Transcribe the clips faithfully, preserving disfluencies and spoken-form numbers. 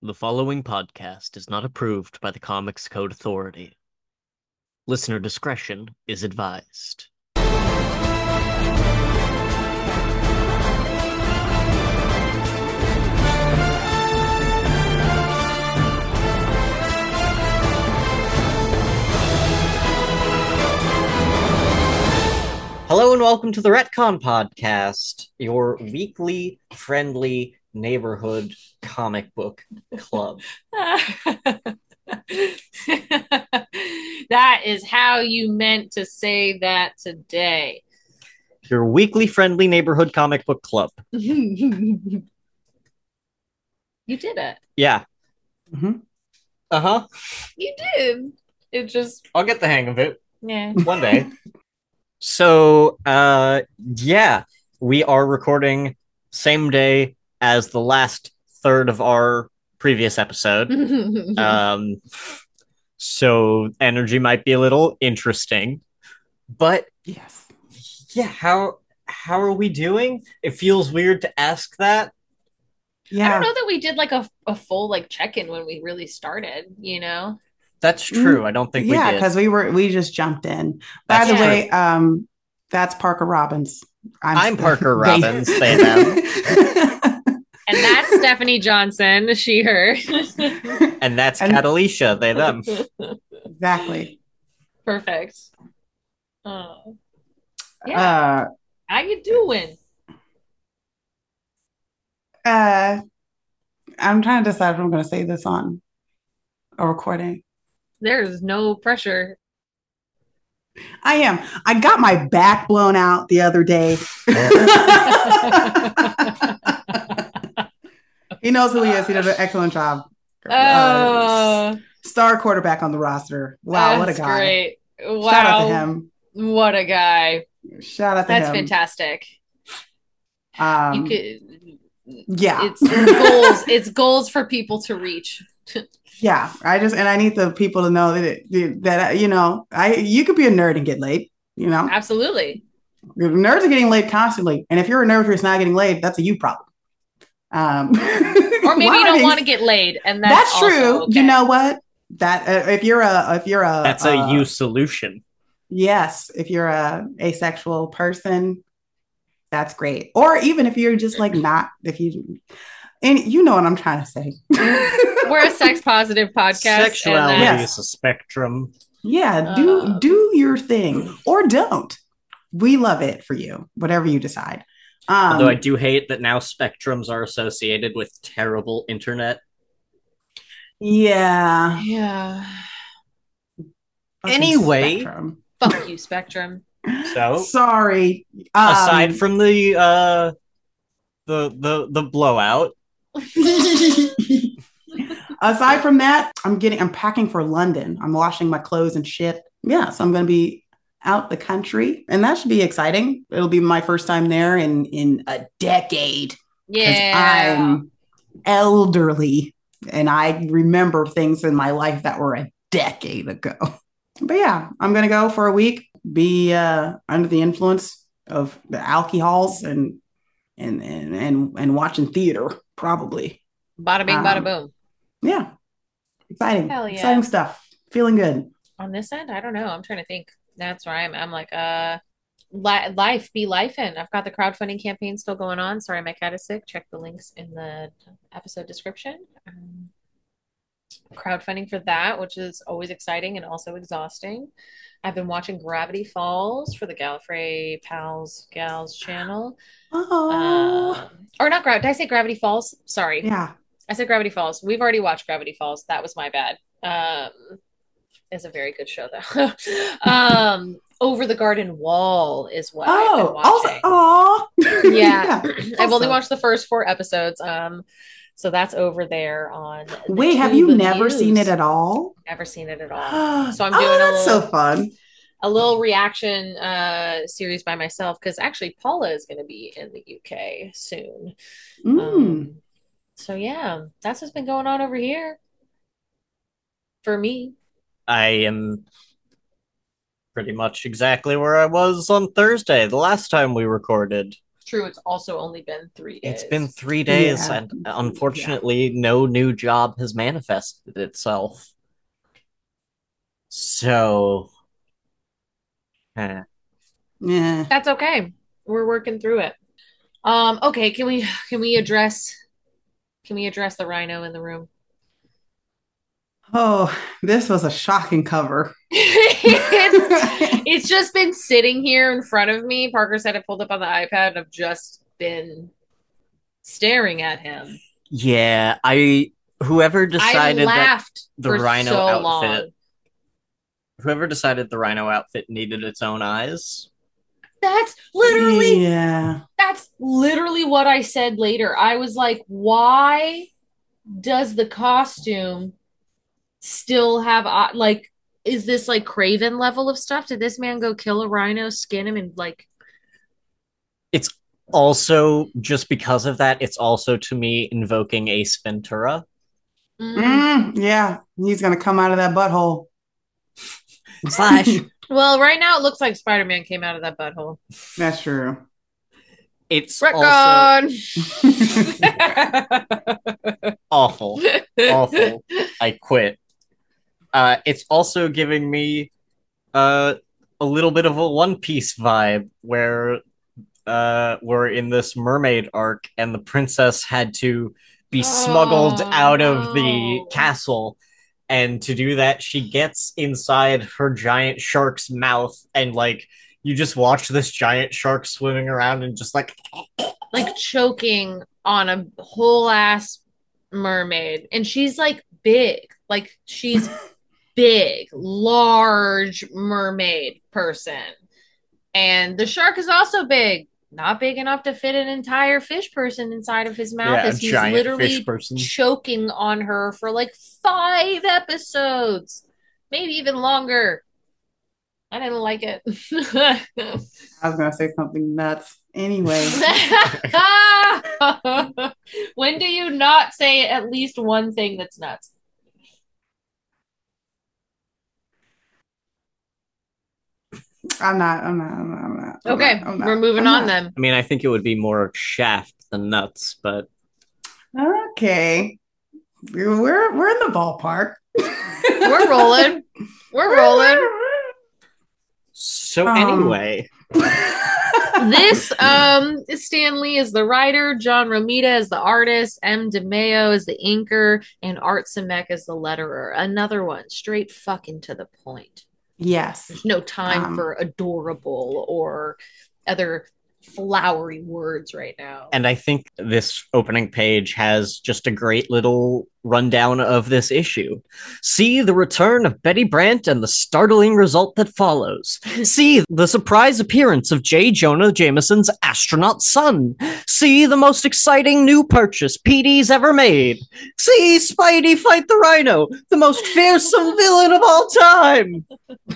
The following podcast is not approved by the Comics Code Authority. Listener discretion is advised. Hello and welcome to the Retcon Podcast, your weekly friendly neighborhood comic book club. That is how you meant to say that today. Your weekly friendly neighborhood comic book club. You did it. Yeah. Mm-hmm. Uh-huh. You did. It just, I'll get the hang of it yeah. one day. So, uh, yeah, we are recording same day as the last third of our previous episode. um, so energy might be a little interesting, but Yes. yeah, how how are we doing? It feels weird to ask that. I don't know that we did like a, a full like check-in when we really started, you know? That's true. I don't think yeah, we did. because we were we just jumped in. By That's the true. way, um, that's Parker Robbins. I'm Parker Robbins, they, them. And that's Stephanie Johnson, she, her. And that's And- Catalicia, they, them. Exactly. Perfect. Oh. Yeah. Uh, How you doing? uh, I'm trying to decide if I'm going to say this on a recording. There's no pressure. I am. I got my back blown out the other day. He knows who he is. He does an excellent job. Oh, Uh, star quarterback on the roster. Wow, what a that's guy. great. Wow. Shout out to him. What a guy. Shout out to That's him. fantastic. Um, You could yeah. It's goals. It's goals for people to reach. Yeah, I just and I need the people to know that it, that you know I you could be a nerd and get laid. You know, Absolutely. nerds are getting laid constantly, and if you're a nerd who's not getting laid, that's a you problem. Um, Or maybe you don't want to get laid, and that's, That's also true. okay. You know what? That uh, if you're a if you're a That's a uh, you solution. Yes, if you're a asexual person, that's great. Or even if you're just like not if you and you know what I'm trying to say. We're a sex positive podcast. Sexuality and Yes. is a spectrum. Yeah, do Uh, do your thing or don't. We love it for you, whatever you decide. Um, Although I do hate that now spectrums are associated with terrible internet. yeah. Yeah. Fucking Anyway. Spectrum. Fuck you, Spectrum. So, Sorry. Um, aside from the uh the the the blowout, aside from that, I'm getting I'm packing for London. I'm washing my clothes and shit. Yeah, so I'm gonna be out the country, and that should be exciting. It'll be my first time there in in a decade. Because Yeah. I'm elderly and I remember things in my life that were a decade ago. But yeah, I'm gonna go for a week, be uh, under the influence of the alcohols and and and and, and watching theater, probably. Bada bing, bada Um, boom. Yeah. Exciting. Hell yeah. Exciting stuff. Feeling good. On this end, I don't know. I'm trying to think. That's where I'm. I'm like, uh, li life be life in. I've got the crowdfunding campaign still going on. Sorry, my cat is sick. Check the links in the episode description. Um, crowdfunding for that, which is always exciting and also exhausting. I've been watching Gravity Falls for the Gallifrey Pals Gals channel. Oh. Um, or not Gra- Did I say Gravity Falls? Sorry. Yeah. I said Gravity Falls. We've already watched Gravity Falls. That was my bad. Um, it's a very good show though. um, Over the Garden Wall is what I've been Oh, also, watching. oh. Yeah. I've only Also. watched the first four episodes. Um, so that's over there on. the Wait, have you Tubi never News. seen it at all? Never seen it at all. So I'm oh, doing a that's little so fun. a little reaction uh series by myself because actually Paula is going to be in the U K soon. Mm. Um, so yeah, that's what's been going on over here for me. I am pretty much exactly where I was on Thursday, the last time we recorded. True, it's also only been three days. It's been three days, Yeah. and unfortunately, yeah. no new job has manifested itself. So, eh. Yeah. That's okay. We're working through it. Um, okay, can we can we address can we address the rhino in the room? Oh, this was a shocking cover. it's, it's just been sitting here in front of me. Parker said it pulled up on the iPad, and I've just been staring at him. Yeah, I whoever decided I laughed that the for rhino so outfit long. Whoever decided the rhino outfit needed its own eyes. That's literally yeah. That's literally what I said later. I was like, why does the costume still have uh, like is this like Craven level of stuff? Did this man go kill a rhino, skin him, and like It's also just because of that, it's also to me invoking Ace Ventura. Mm. Mm, yeah, he's gonna come out of that butthole. Slash. Well, right now it looks like Spider-Man came out of that butthole. That's true. It's Retcon! Also awful. Awful. I quit. Uh, it's also giving me uh, a little bit of a One Piece vibe where uh, we're in this mermaid arc and the princess had to be smuggled oh, out no. of the castle. And to do that, she gets inside her giant shark's mouth and like you just watch this giant shark swimming around and just like like choking on a whole ass mermaid. And she's like big. Like she's big, large mermaid person. And the shark is also big. Not big enough to fit an entire fish person inside of his mouth yeah, as he's literally choking on her for like five episodes. Maybe even longer. I didn't like it. I was gonna say something nuts. Anyway. When do you not say at least one thing that's nuts? I'm not. I'm not. I'm not. I'm not okay, I'm not, we're moving I'm on not. then. I mean, I think it would be more Shaft than nuts, but okay, we're we're in the ballpark. We're rolling. We're rolling. So um, anyway, this um Stan Lee is the writer, John Romita is the artist, M. DeMeo is the inker, and Art Simek is the letterer. Another one, straight fucking to the point. Yes. There's no time um, for adorable or other flowery words right now. And I think this opening page has just a great little rundown of this issue. See the return of Betty Brant and the startling result that follows. See the surprise appearance of J. Jonah Jameson's astronaut son. See the most exciting new purchase P D's ever made. See Spidey fight the Rhino, the most fearsome villain of all time.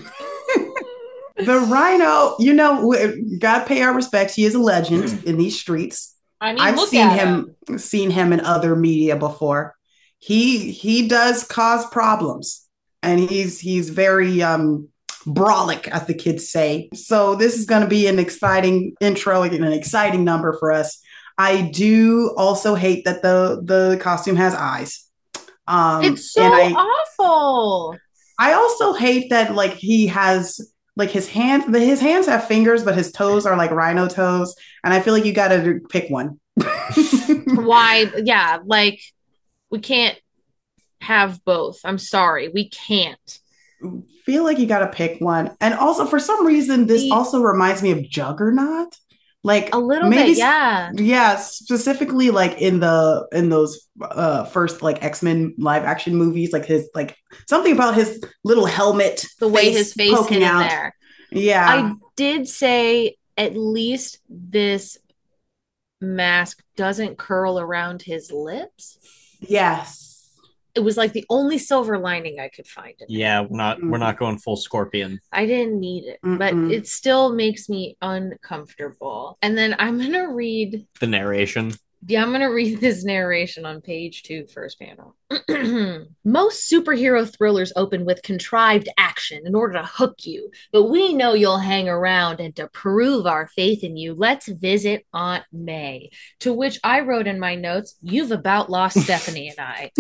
The Rhino, you know, we gotta pay our respects. He is a legend in these streets. I mean, I've look seen at him, him, seen him in other media before. He he does cause problems, and he's he's very um, brolic, as the kids say. So this is going to be an exciting intro and an exciting number for us. I do also hate that the the costume has eyes. Um, it's so I, awful. I also hate that like he has. Like his hands, his hands have fingers, but his toes are like rhino toes. And I feel like you got to pick one. Why? Yeah, like we can't have both. I'm sorry, we can't. Feel like you got to pick one. And also, for some reason, this the, also reminds me of Juggernaut. Like a little maybe, bit, yeah, yeah. Specifically, like in the in those uh, first like X-Men live action movies, like his like something about his little helmet, the way his face poking out in there. Yeah, I did say at least this mask doesn't curl around his lips. Yes. It was like the only silver lining I could find. In yeah, we're not mm. we're not going full Scorpion. I didn't need it, Mm-mm. but it still makes me uncomfortable. And then I'm gonna read the narration. Yeah, I'm going to read this narration on page two, first panel. Most superhero thrillers open with contrived action in order to hook you, but we know you'll hang around, and to prove our faith in you, let's visit Aunt May. To which I wrote in my notes, you've about lost Stephanie and I.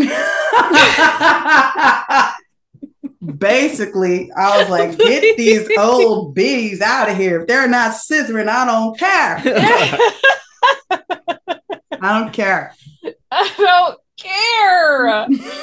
Basically, I was like, get these old bees out of here. If they're not scissoring, I don't care. I don't care. I don't care.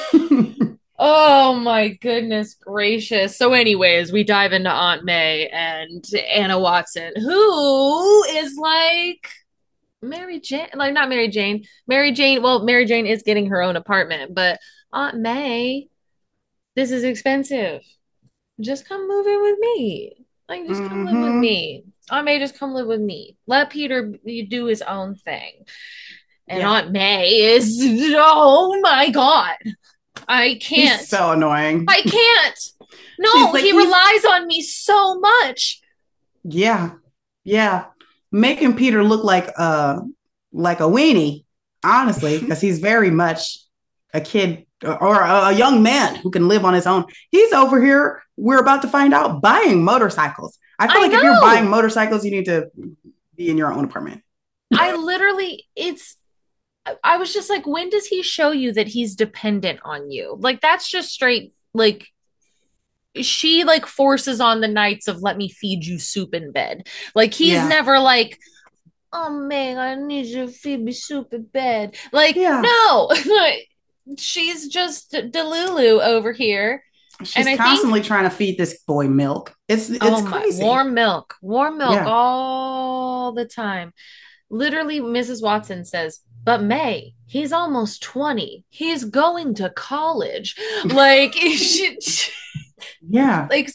Oh my goodness gracious. So anyways, we dive into Aunt May and Anna Watson, who is like Mary Jane, like not Mary Jane. Mary Jane, well, Mary Jane is getting her own apartment, but Aunt May, this is expensive. Just come move in with me. Like, just come live with Mhm. me. Aunt May, just come live with me. Let Peter do his own thing. And Yeah. Aunt May is, oh my God. I can't. He's so annoying. I can't. No, She's like, he he's- relies on me so much. Yeah. Yeah. Making Peter look like uh like a weenie, honestly, because he's very much a kid or a, a young man who can live on his own. He's over here, we're about to find out, buying motorcycles. I feel I like if you're know. buying motorcycles, you need to be in your own apartment. I literally, it's, I was just like, when does he show you that he's dependent on you? Like, that's just straight, like, she like forces on the nights of let me feed you soup in bed. Like, he's Yeah. never like, oh man, I need you to feed me soup in bed. Like, Yeah. no. She's just Delulu over here. She's And I constantly trying to feed this boy milk. It's it's oh my, crazy. warm milk, warm milk Yeah. all the time. Literally, Missus Watson says, but May, he's almost twenty. He's going to college. Like, she, Yeah. like,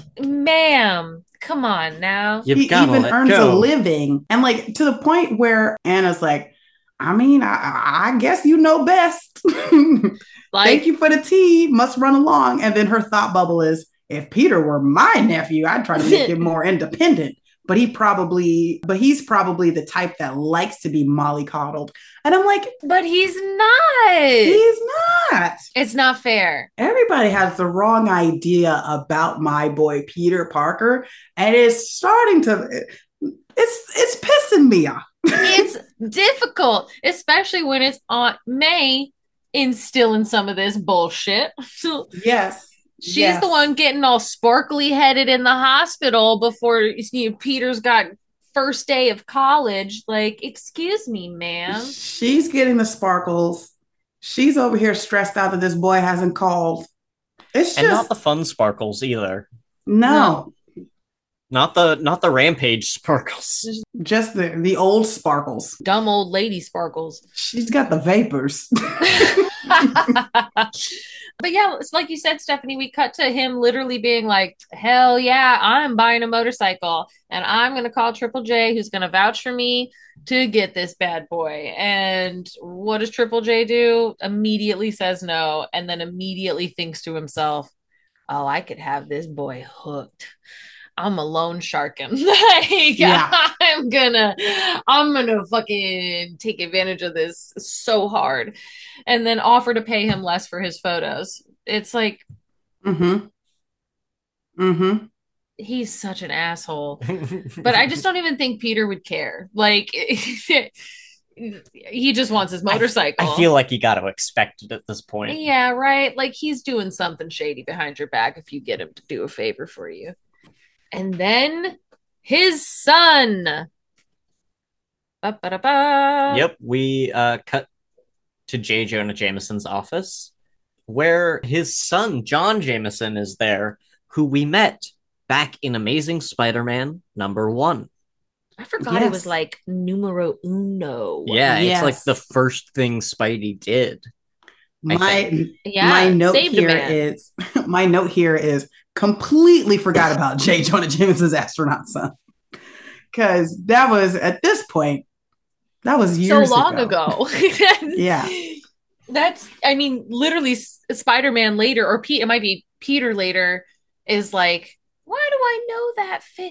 ma'am, come on now. You've He gotta even let earns go. a living. And like to the point where Anna's like, I mean, I, I guess you know best. Like, Thank you for the tea. Must run along. And then her thought bubble is, if Peter were my nephew, I'd try to make him more independent. But he probably, but he's probably the type that likes to be mollycoddled. And I'm like, but he's not. he's not. It's not fair. Everybody has the wrong idea about my boy Peter Parker, and it's starting to. It's it's pissing me off. It's difficult, especially when it's Aunt May instilling some of this bullshit. Yes. She's yes. the one getting all sparkly headed in the hospital before you know, Peter's got first day of college. Like, excuse me, ma'am. She's getting the sparkles. She's over here stressed out that this boy hasn't called. It's just And not the fun sparkles either. no, No. Not the not the rampage sparkles. just the the old sparkles. Dumb old lady sparkles. She's got the vapors. But yeah, it's like you said, Stephanie, we cut to him literally being like, hell yeah, I'm buying a motorcycle and I'm going to call Triple J, who's going to vouch for me to get this bad boy. And what does Triple J do? Immediately says no, and then immediately thinks to himself, oh, I could have this boy hooked. I'm a loan sharking. Like, Yeah. I'm gonna, I'm gonna fucking take advantage of this so hard, and then offer to pay him less for his photos. It's like Mm-hmm. Mm-hmm. he's such an asshole. But I just don't even think Peter would care. Like, he just wants his motorcycle. I feel like you got to expect it at this point. Yeah, right. Like, he's doing something shady behind your back if you get him to do a favor for you. And then his son. Ba-ba-da-ba. Yep, we uh, cut to J. Jonah Jameson's office, where his son, John Jameson, is there, who we met back in Amazing Spider-Man number one. I forgot it was Yes. like numero uno. Yeah, Yes. it's like the first thing Spidey did. I My Yeah, my note saved a here man. is my note here is completely forgot about J. Jonah Jameson's astronaut son. Because that was at this point, that was so years long ago. Yeah. That's, I mean, literally S- Spider-Man later, or Pete, it might be Peter later, is like, why do I know that fit?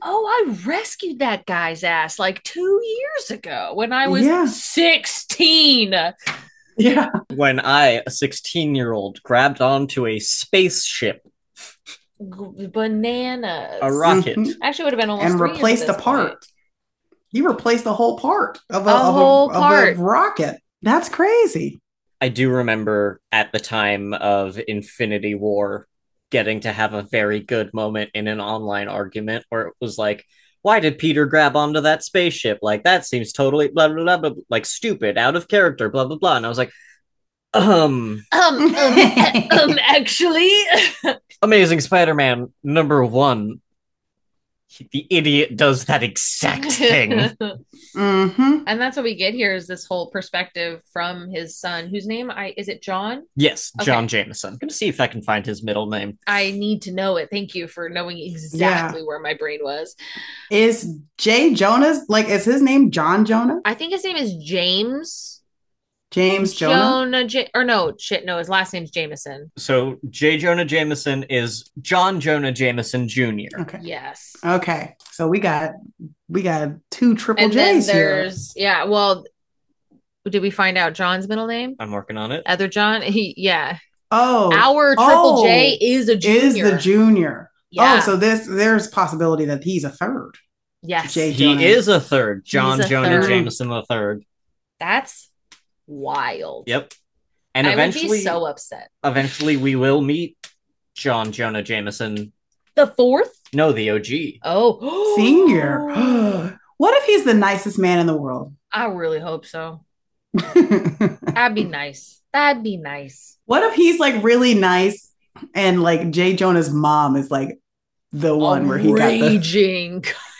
Oh, I rescued that guy's ass like two years ago when I was Yeah. sixteen. Yeah. When I, a sixteen-year-old, grabbed onto a spaceship, G- Bananas. a rocket. Mhm. Actually, would have been almost And three years replaced at a this part. point. He replaced a whole part of a, A of whole a, part. of a rocket. That's crazy. I do remember at the time of Infinity War getting to have a very good moment in an online argument where it was like, why did Peter grab onto that spaceship? Like, that seems totally blah, blah, blah, blah, like stupid, out of character, blah, blah, blah. And I was like, um, Um, um, um, actually, Amazing Spider-Man number one. The idiot does that exact thing. hmm and that's what we get here is this whole perspective from his son, whose name I is it John? Yes, John Okay. Jameson. I'm gonna see if I can find his middle name. I need to know it. Thank you for knowing exactly where my brain was. Is Jay Jonas, like, is his name John Jonah? I think his name is James. James Jonah? Jonah, J- or no, shit, no, his last name's Jameson. So J. Jonah Jameson is John Jonah Jameson Junior Okay. Yes. Okay. So we got we got two triple And then J's here. there's, yeah, well, did we find out John's middle name? I'm working on it. Other John? He, yeah. Oh, Our triple oh, J is a junior. is the junior. Yeah. Oh, so this there's possibility that he's a third. Yes. J. He Jonah. is a third. John He's a Jonah third. Jameson the third. That's wild. Yep. And I eventually, would be so upset. eventually we will meet John Jonah Jameson. The fourth? No, the O G. Oh. Senior. What if he's the nicest man in the world? I really hope so. What That'd be nice. That'd be nice. if he's like really nice and like Jay Jonah's mom is like the one where he got the Raging.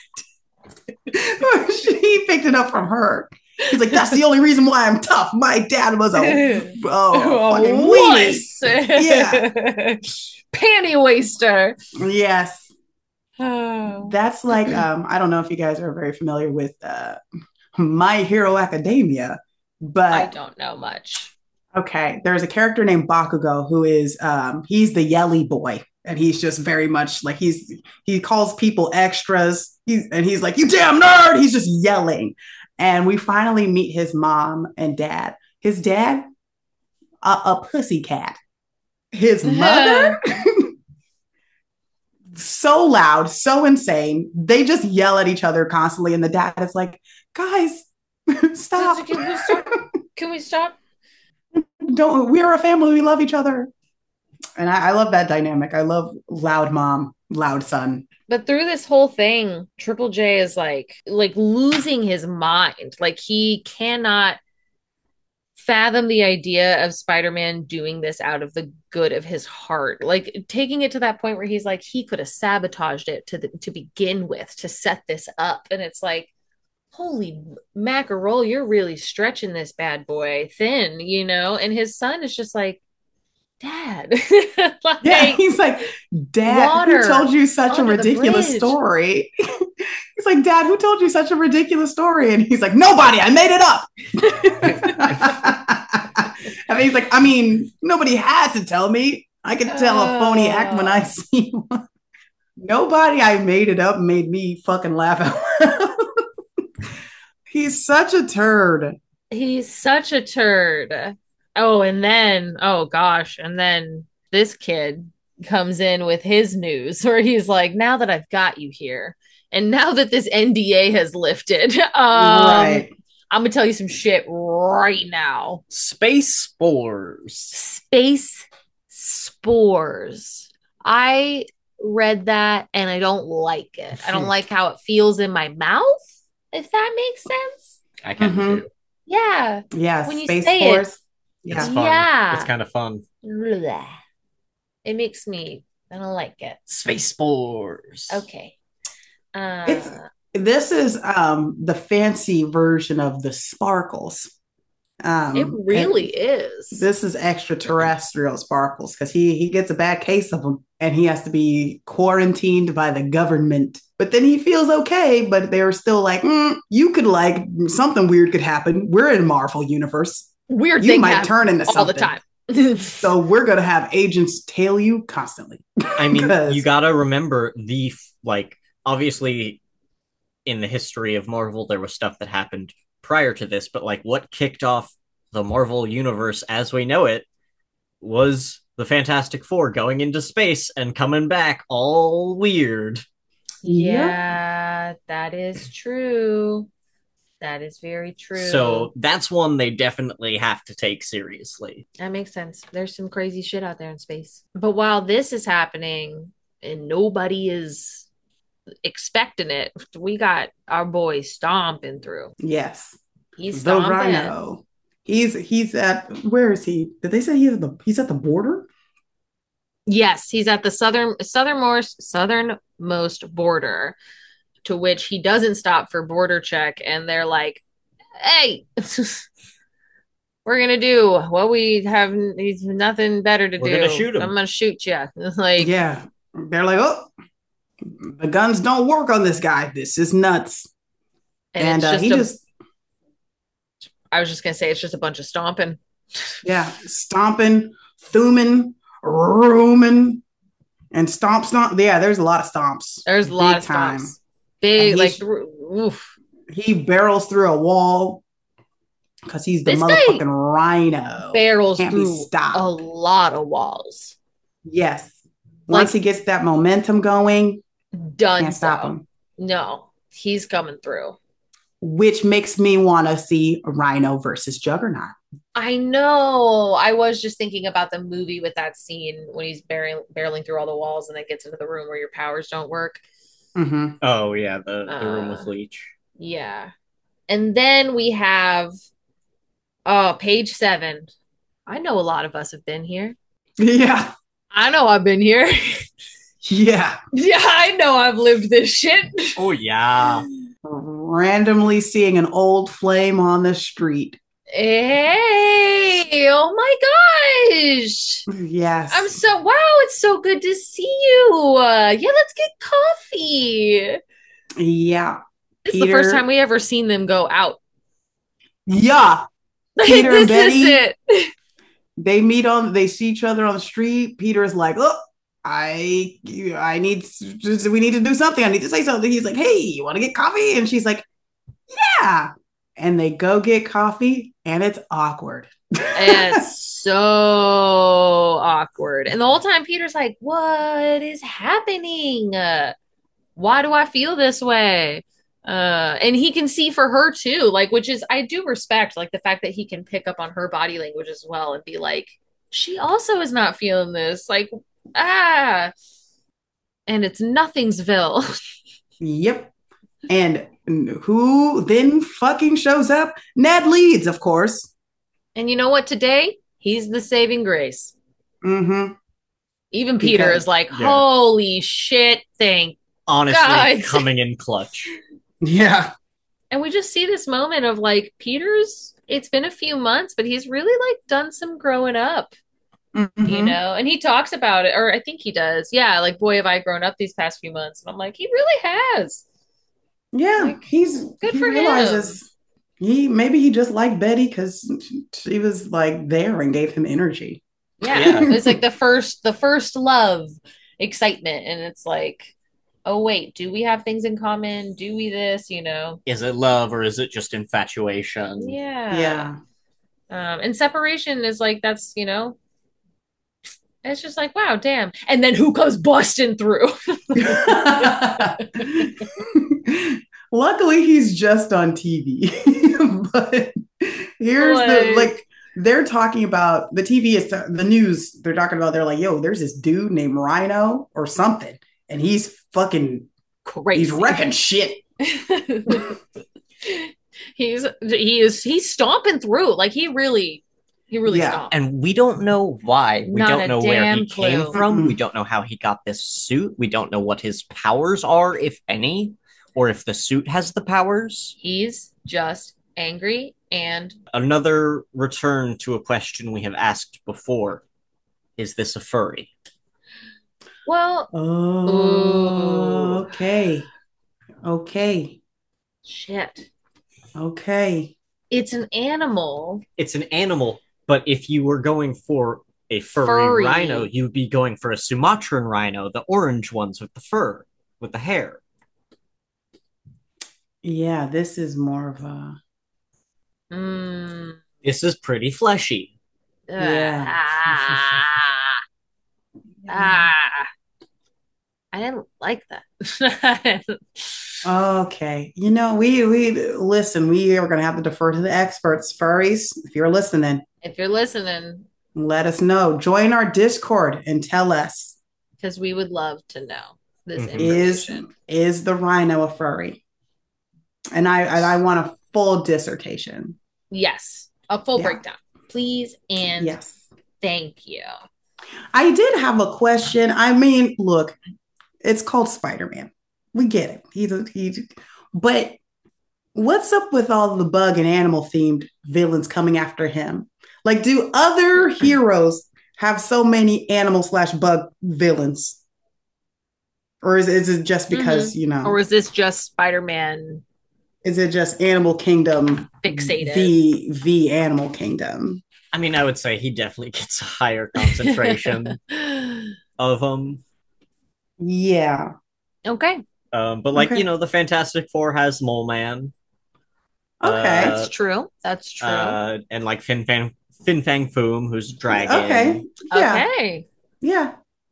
he picked it up from her. He's like, that's the only reason why I'm tough. My dad was a oh, a fucking weenie. Wuss. Yeah. Panty waster. Yes. Oh. That's like um, I don't know if you guys are very familiar with uh My Hero Academia, but I don't know much. okay, there's a character named Bakugo who is um he's the yelly boy. And he's just very much like he's he calls people extras. He's and he's like, you damn nerd. He's just yelling. And we finally meet his mom and dad. His dad, a, a pussycat. His mother, so loud, so insane. They just yell at each other constantly. And the dad is like, guys, stop. Can we stop? Can we stop? Don't we're a family. We love each other. And I, I love that dynamic. I love loud mom, loud son. But through this whole thing, Triple J is like like losing his mind. Like he cannot fathom the idea of Spider-Man doing this out of the good of his heart. Like taking it to that point where he's like he could have sabotaged it to the, to begin with to set this up. And it's like, holy mackerel, you're really stretching this bad boy thin, you know? And his son is just like, Dad. Like, yeah, he's like, Dad, water who told you such a under the ridiculous bridge. story? He's like, Dad, who told you such a ridiculous story? And he's like, nobody, I made it up. And he's like, I mean, nobody had to tell me. I could tell a phony act when I see one. Nobody, I made it up, made me fucking laugh out loud. He's such a turd. He's such a turd. Oh, and then, oh gosh, and then this kid comes in with his news where he's like, now that I've got you here, and now that this N D A has lifted, um, Right. I'm gonna tell you some shit right now. Space spores. Space spores. I read that and I don't like it. I don't like how it feels in my mouth, if that makes sense. I can Mhm. do. Yeah. Yeah, When you Space say it- Force. It's Yeah. fun. Yeah. It's kind of fun. Blech. It makes me, I don't like it. Space spores. Okay. Uh, It's this is um the fancy version of the sparkles. Um it really and is. this is extraterrestrial sparkles because he he gets a bad case of them and he has to be quarantined by the government. But then he feels okay, but they're still like, mm, you could like something weird could happen. We're in Marvel universe. Weird You thing might happens turn into all something. the time. So we're gonna have agents tail you constantly. I mean, 'Cause- you gotta remember the f- like obviously in the history of Marvel, there was stuff that happened prior to this, but like what kicked off the Marvel universe as we know it was the Fantastic Four going into space and coming back all weird. Yeah, that is true. That is very true. So that's one they definitely have to take seriously. That makes sense. There's some crazy shit out there in space. But while this is happening and nobody is expecting it, we got our boy stomping through. Yes. He's The stomping. Rhino. He's he's at where is he? Did they say he's at the he's at the border? Yes, he's at the southern southernmost southernmost border, to which he doesn't stop for border check, and they're like, "Hey, we're gonna do what we have. He's nothing better to We're do. gonna shoot him. I'm gonna shoot you." Like, Yeah. They're like, oh, the guns don't work on this guy. This is nuts. and, And, it's uh, just he a, just I was just gonna say it's just a bunch of stomping. yeah, stomping, thumbing, rooming, and stomp stomp. Yeah, there's a lot of stomps. There's a lot Big of time. stomps. Big, And like, he's- oof. He barrels through a wall because he's the This guy motherfucking Rhino. Barrels Can't be through stopped. a lot of walls. Yes. Once Like- he gets that momentum going, Done. can't stop so. him. No, he's coming through. Which makes me want to see Rhino versus Juggernaut. I know. I was just thinking about the movie with that scene when he's barreling, barreling through all the walls and then gets into the room where your powers don't work. Mm-hmm. Oh yeah, the, the room with Uh, Leech. Yeah. And then we have, oh, page seven. I know a lot of us have been here. Yeah. I know I've been here. Yeah. Yeah, I know I've lived this shit. Oh yeah. Randomly seeing an old flame on the street. Hey, oh my gosh. Yes. I'm so, wow, it's so good to see you. Uh, yeah, let's get coffee. Yeah. This is the Peter- first time we ever seen them go out. Yeah. Like, Peter and this is Betty. it. They meet on, they see each other on the street. Peter's like, look, I, I need, we need to do something. I need to say something. He's like, hey, you want to get coffee? And she's like, yeah. And they go get coffee and it's awkward. It's so awkward. And the whole time Peter's like, what is happening? Uh, why do I feel this way? Uh, and he can see for her too, like, which is, I do respect, like, the fact that he can pick up on her body language as well and be like, she also is not feeling this. Like, ah. And it's Nothingsville. Yep. And who then fucking shows up? Ned Leeds, of course. And you know what? Today, he's the saving grace. Mm-hmm. Even Peter Because- is like, yeah. holy shit, thank. Honestly, God. coming in clutch. Yeah. And we just see this moment of like, Peter's, it's been a few months, but he's really like done some growing up, Mhm. you know? And he talks about it, or I think he does. Yeah, like, boy, have I grown up these past few months. And I'm like, he really has. Yeah, Like, he's good he for him. realizes he maybe he just liked Betty because she was like there and gave him energy. Yeah. Yeah. It's like the first, the first love excitement. And it's like, oh, wait, do we have things in common? Do we this, you know? Is it love or is it just infatuation? Yeah. Yeah. Um, and separation is like, that's, you know, it's just like, wow, damn. And then who comes busting through? Luckily, he's just on T V. But here's the Like- like they're talking about the T V is the news. They're talking about they're like, yo, there's this dude named Rhino or something, and he's fucking Crazy. he's wrecking shit. he's he is he's stomping through. Like he really he really Yeah. stomped. And we don't know why. We Not don't a know where damn he came clue. from. Mm-mm. We don't know how he got this suit. We don't know what his powers are, if any, or if the suit has the powers. He's just angry and Another return to a question we have asked before. Is this a furry? well, Oh, Ooh. okay. Okay. shit. Okay. It's an animal. It's an animal, but if you were going for a furry, Furry. rhino, you'd be going for a Sumatran rhino, the orange ones with the fur, with the hair. Yeah, this is more of a Mm. This is pretty fleshy. yeah. Ah, Yeah. ah. I didn't like that. Okay. You know, we we listen, we are gonna have to defer to the experts. Furries, if you're listening, If you're listening, let us know. Join our Discord and tell us, because we would love to know this Mhm. is information. is the rhino a furry? And I and I want a full dissertation. Yes, a full Yeah. breakdown, please, and Yes. thank you. I did have a question. I mean, look, it's called Spider-Man. We get it. He's a he, but what's up with all the bug and animal themed villains coming after him? Like, do other heroes have so many animal slash bug villains? Or is, is it just because, Mhm. you know, Or is this just Spider-Man is it just Animal Kingdom fixated? v v Animal Kingdom? I mean, I would say he definitely gets a higher concentration of them. Yeah. Okay, Um, but like, you Okay. know, the Fantastic Four has Mole Man. Okay. Uh, that's true. That's true. uh, and like Fin Fang Fin Fang Foom, who's Okay. dragon. Yeah. Okay, Yeah.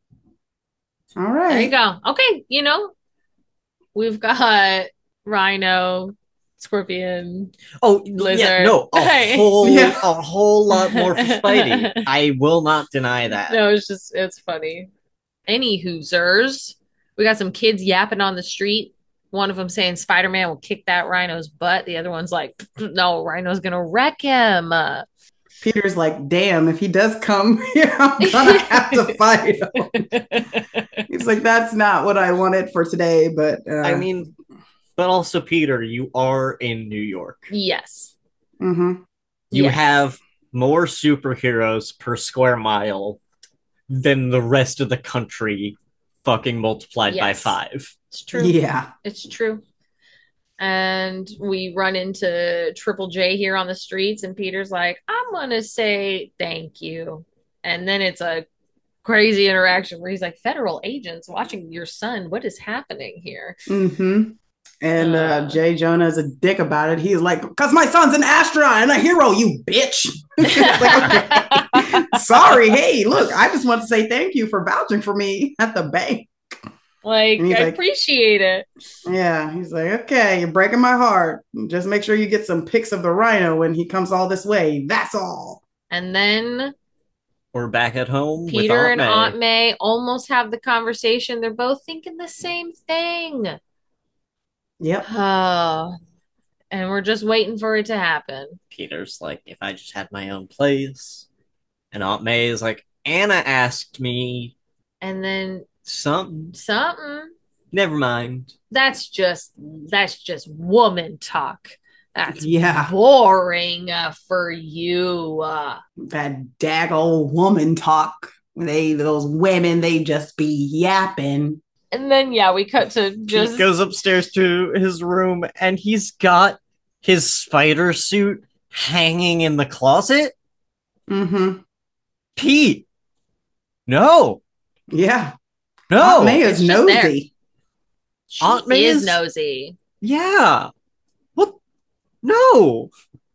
All there you right. go. Okay, you know, we've got Rhino, Scorpion, Oh yeah, Lizard. no, a Hey. whole Yeah. a whole lot more for Spidey. I will not deny that. No, it's just it's funny. Any Hoosers. We got some kids yapping on the street. One of them saying Spider-Man will kick that rhino's butt. The other one's like, no, Rhino's gonna wreck him. Peter's like, damn, if he does come here, I'm gonna have to fight him. He's like, that's not what I wanted for today, but uh, I mean, but also Peter, you are in New York. Yes. mm-hmm. You Yes. have more superheroes per square mile than the rest of the country fucking multiplied by Yes. five. It's true. Yeah. It's true. And we run into Triple J here on the streets, and Peter's like, I'm gonna say thank you. And then it's a crazy interaction where he's like, federal agents watching your son, what is happening here? Mm-hmm. And uh, Uh. Jay Jonah is a dick about it. He's like, because my son's an astronaut and a hero, you bitch. Like, okay. Sorry. Hey, look, I just want to say thank you for vouching for me at the bank. Like, I like, appreciate it. Yeah, he's like, okay, you're breaking my heart. Just make sure you get some pics of the rhino when he comes all this way. That's all. And then we're back at home. Peter with Aunt and May. Aunt May almost have the conversation. They're both thinking the same thing. Yep. Oh, and we're just waiting for it to happen. Peter's like, if I just had my own place. And Aunt May is like, Anna asked me. And then something. Something. Never mind. That's just that's just woman talk. That's yeah. boring uh, for you. Uh. That dag old woman talk. They those women, they just be yapping. And then yeah, we cut to just he goes upstairs to his room and he's got his spider suit hanging in the closet. Mm-hmm. Pete. No. Yeah. No. Aunt May is nosy. She Aunt May is, is nosy. Yeah. What? No.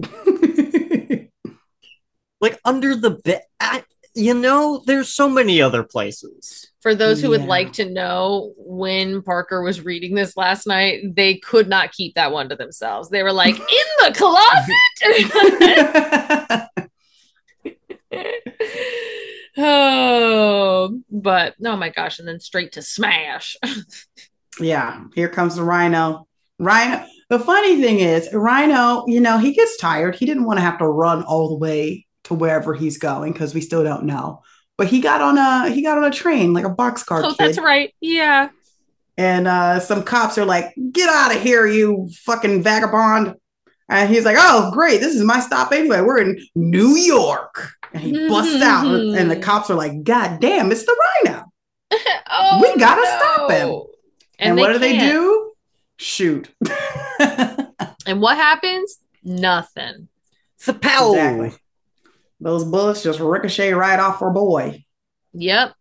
Like under the bed. I, you know, there's so many other places. For those who Yeah. would like to know, when Parker was reading this last night, they could not keep that one to themselves. They were like, in the closet? Oh, but oh my gosh, and then straight to smash. Yeah, here comes the rhino. Rhino. The funny thing is, Rhino, you know, he gets tired. He didn't want to have to run all the way to wherever he's going because we still don't know. But he got on a he got on a train like a boxcar Oh, kid. that's right. Yeah. And uh, some cops are like, "Get out of here, you fucking vagabond!" And he's like, "Oh, great! This is my stop anyway. We're in New York." And he busts out, and the cops are like, "God damn, it's the rhino! Oh, we gotta no. stop him!" And, and what do can't. they do? Shoot. And what happens? Nothing. Zapow! Exactly. Those bullets just ricochet right off our boy. Yep.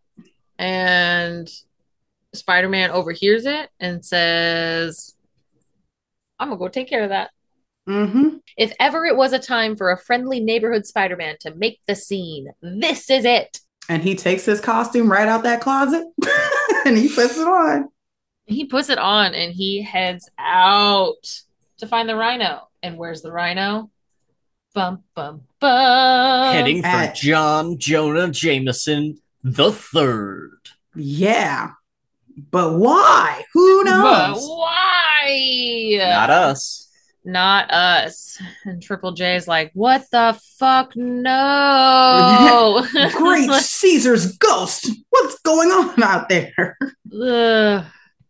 And Spider-Man overhears it and says, I'm gonna go take care of that. Mm-hmm. If ever it was a time for a friendly neighborhood Spider-Man to make the scene, this is it. And he takes his costume right out that closet and he puts it on. He puts it on and he heads out to find the Rhino. And where's the Rhino? Bum, bum, bum. Heading for At- John Jonah Jameson the third. Yeah. But why? Who But knows? why? Not us. Not us. And Triple J is like, what the fuck? No. Great Caesar's ghost. What's going on out there? Ugh.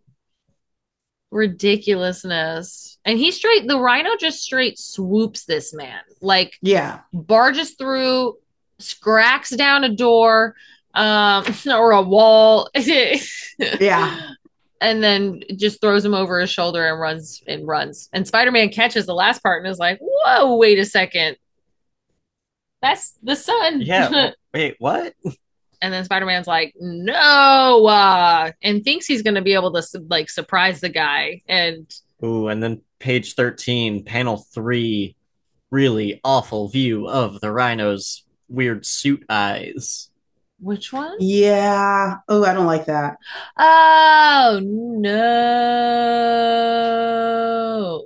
Ridiculousness. And he straight, the Rhino just straight swoops this man. Like, Yeah. barges through, scracks down a door, um, or a wall. Yeah. And then just throws him over his shoulder and runs and runs. And Spider-Man catches the last part and is like, whoa, wait a second. That's the sun. Yeah. well, wait, what? And then Spider-Man's like, no, uh, and thinks he's going to be able to like surprise the guy. And Ooh, and then page thirteen, panel three, really awful view of the Rhino's weird suit eyes. which one? Yeah. Oh, I don't like that. Oh, no.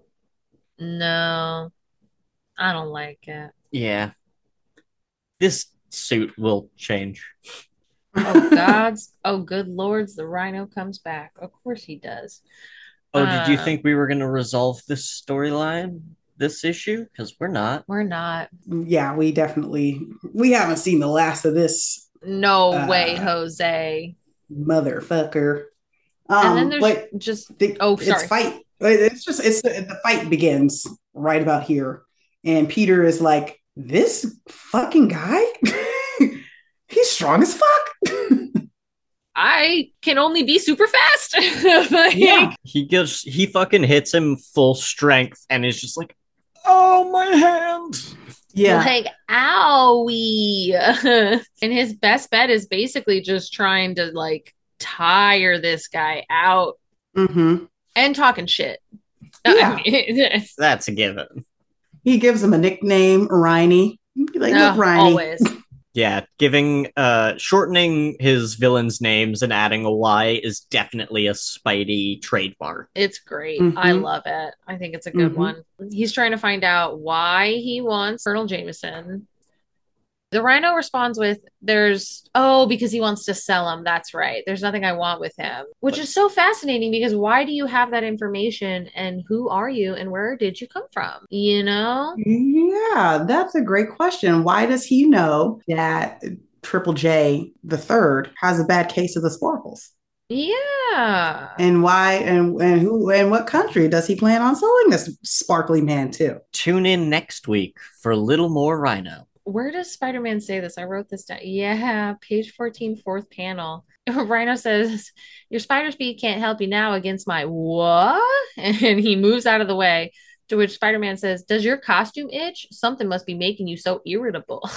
No, I don't like it. Yeah. This suit will change. Oh, gods. Oh, good lords. The Rhino comes back. Of course he does. Oh, did you Uh, think we were going to resolve this storyline, this issue? Because we're not. We're not. Yeah, we definitely we haven't seen the last of this No Uh, way, Jose. motherfucker. Um, And then there's but just, the, oh, it's sorry. fight. It's just it's the fight begins right about here, and Peter is like, "This fucking guy, he's strong as fuck." I can only be super fast. Like, Yeah. He gives, he fucking hits him full strength and is just like, oh, my hand. Yeah, Like, owie. And his best bet is basically just trying to, like, tire this guy out mm-hmm. and talking shit. Yeah. I mean, That's a given. He gives him a nickname, Rhiney. Be like, no, look, Rhiney. always. Yeah, giving, uh, shortening his villains' names and adding a Y is definitely a Spidey trademark. It's great. Mhm. I love it. I think it's a good Mhm. one. He's trying to find out why he wants Colonel Jameson. The Rhino responds with, there's, oh, because he wants to sell him. That's right. There's nothing I want with him, which is so fascinating because why do you have that information and who are you and where did you come from? You know? Yeah, that's a great question. Why does he know that Triple J the third has a bad case of the sparkles? Yeah. And why and and who and what country does he plan on selling this sparkly man to? Tune in next week for a little more Rhino. Where does Spider-Man say this? I wrote this down. Yeah, page fourteen, fourth panel. Rhino says, your spider speed can't help you now against my what? And he moves out of the way, to which Spider-Man says, does your costume itch? Something must be making you so irritable.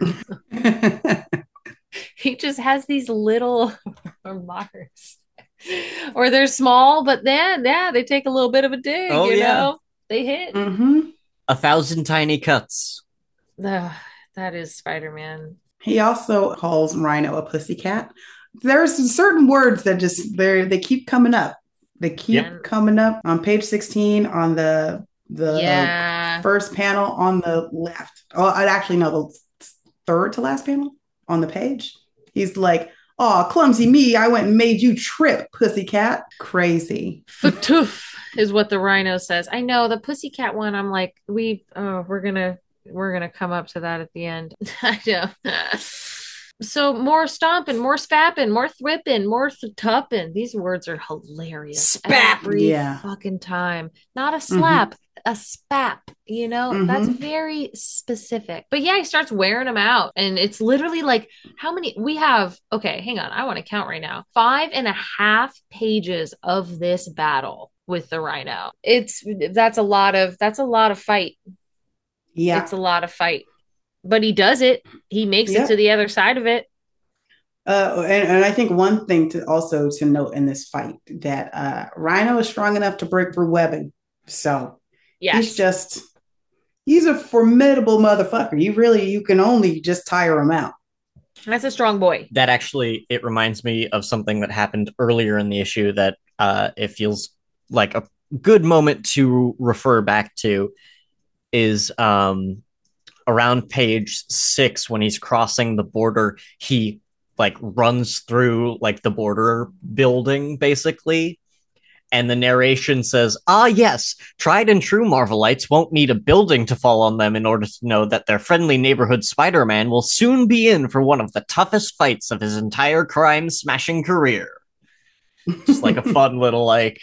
He just has these little remarks. Or they're small, but then, yeah, they take a little bit of a dig, Oh, you yeah. know? They hit. hmm A thousand tiny cuts. Ugh, that is Spider-Man. He also calls Rhino a pussycat. There's certain words that just they they keep coming up. They keep Yep. coming up on page sixteen on the the Yeah. first panel on the left. Oh, I'd actually know the third to last panel on the page. He's like, "Oh, clumsy me! I went and made you trip, pussycat." Crazy. Fatoof is what the Rhino says. I know the pussycat one. I'm like, we, oh, we're gonna, we're gonna come up to that at the end. I know. So more stomping, more spapping, more thwipping, more tupping. These words are hilarious. Spap. Every Yeah. fucking time. Not a slap, a spap. You know, Mhm. that's very specific. But yeah, he starts wearing them out, and it's literally like how many we have. Okay, hang on. I want to count right now. Five and a half pages of this battle with the Rhino. It's that's a lot of that's a lot of fight. Yeah. It's a lot of fight. But he does it. He makes Yeah. it to the other side of it. Uh, and, and I think one thing to also to note in this fight that uh, Rhino is strong enough to break through webbing. So Yes. he's just, he's a formidable motherfucker. You really, you can only just tire him out. That's a strong boy. That actually, it reminds me of something that happened earlier in the issue that uh, it feels like a good moment to refer back to is um, around page six when he's crossing the border. He like runs through like the border building basically. And the narration says, ah, yes, tried and true Marvelites won't need a building to fall on them in order to know that their friendly neighborhood Spider-Man will soon be in for one of the toughest fights of his entire crime-smashing career. Just like a fun little, like...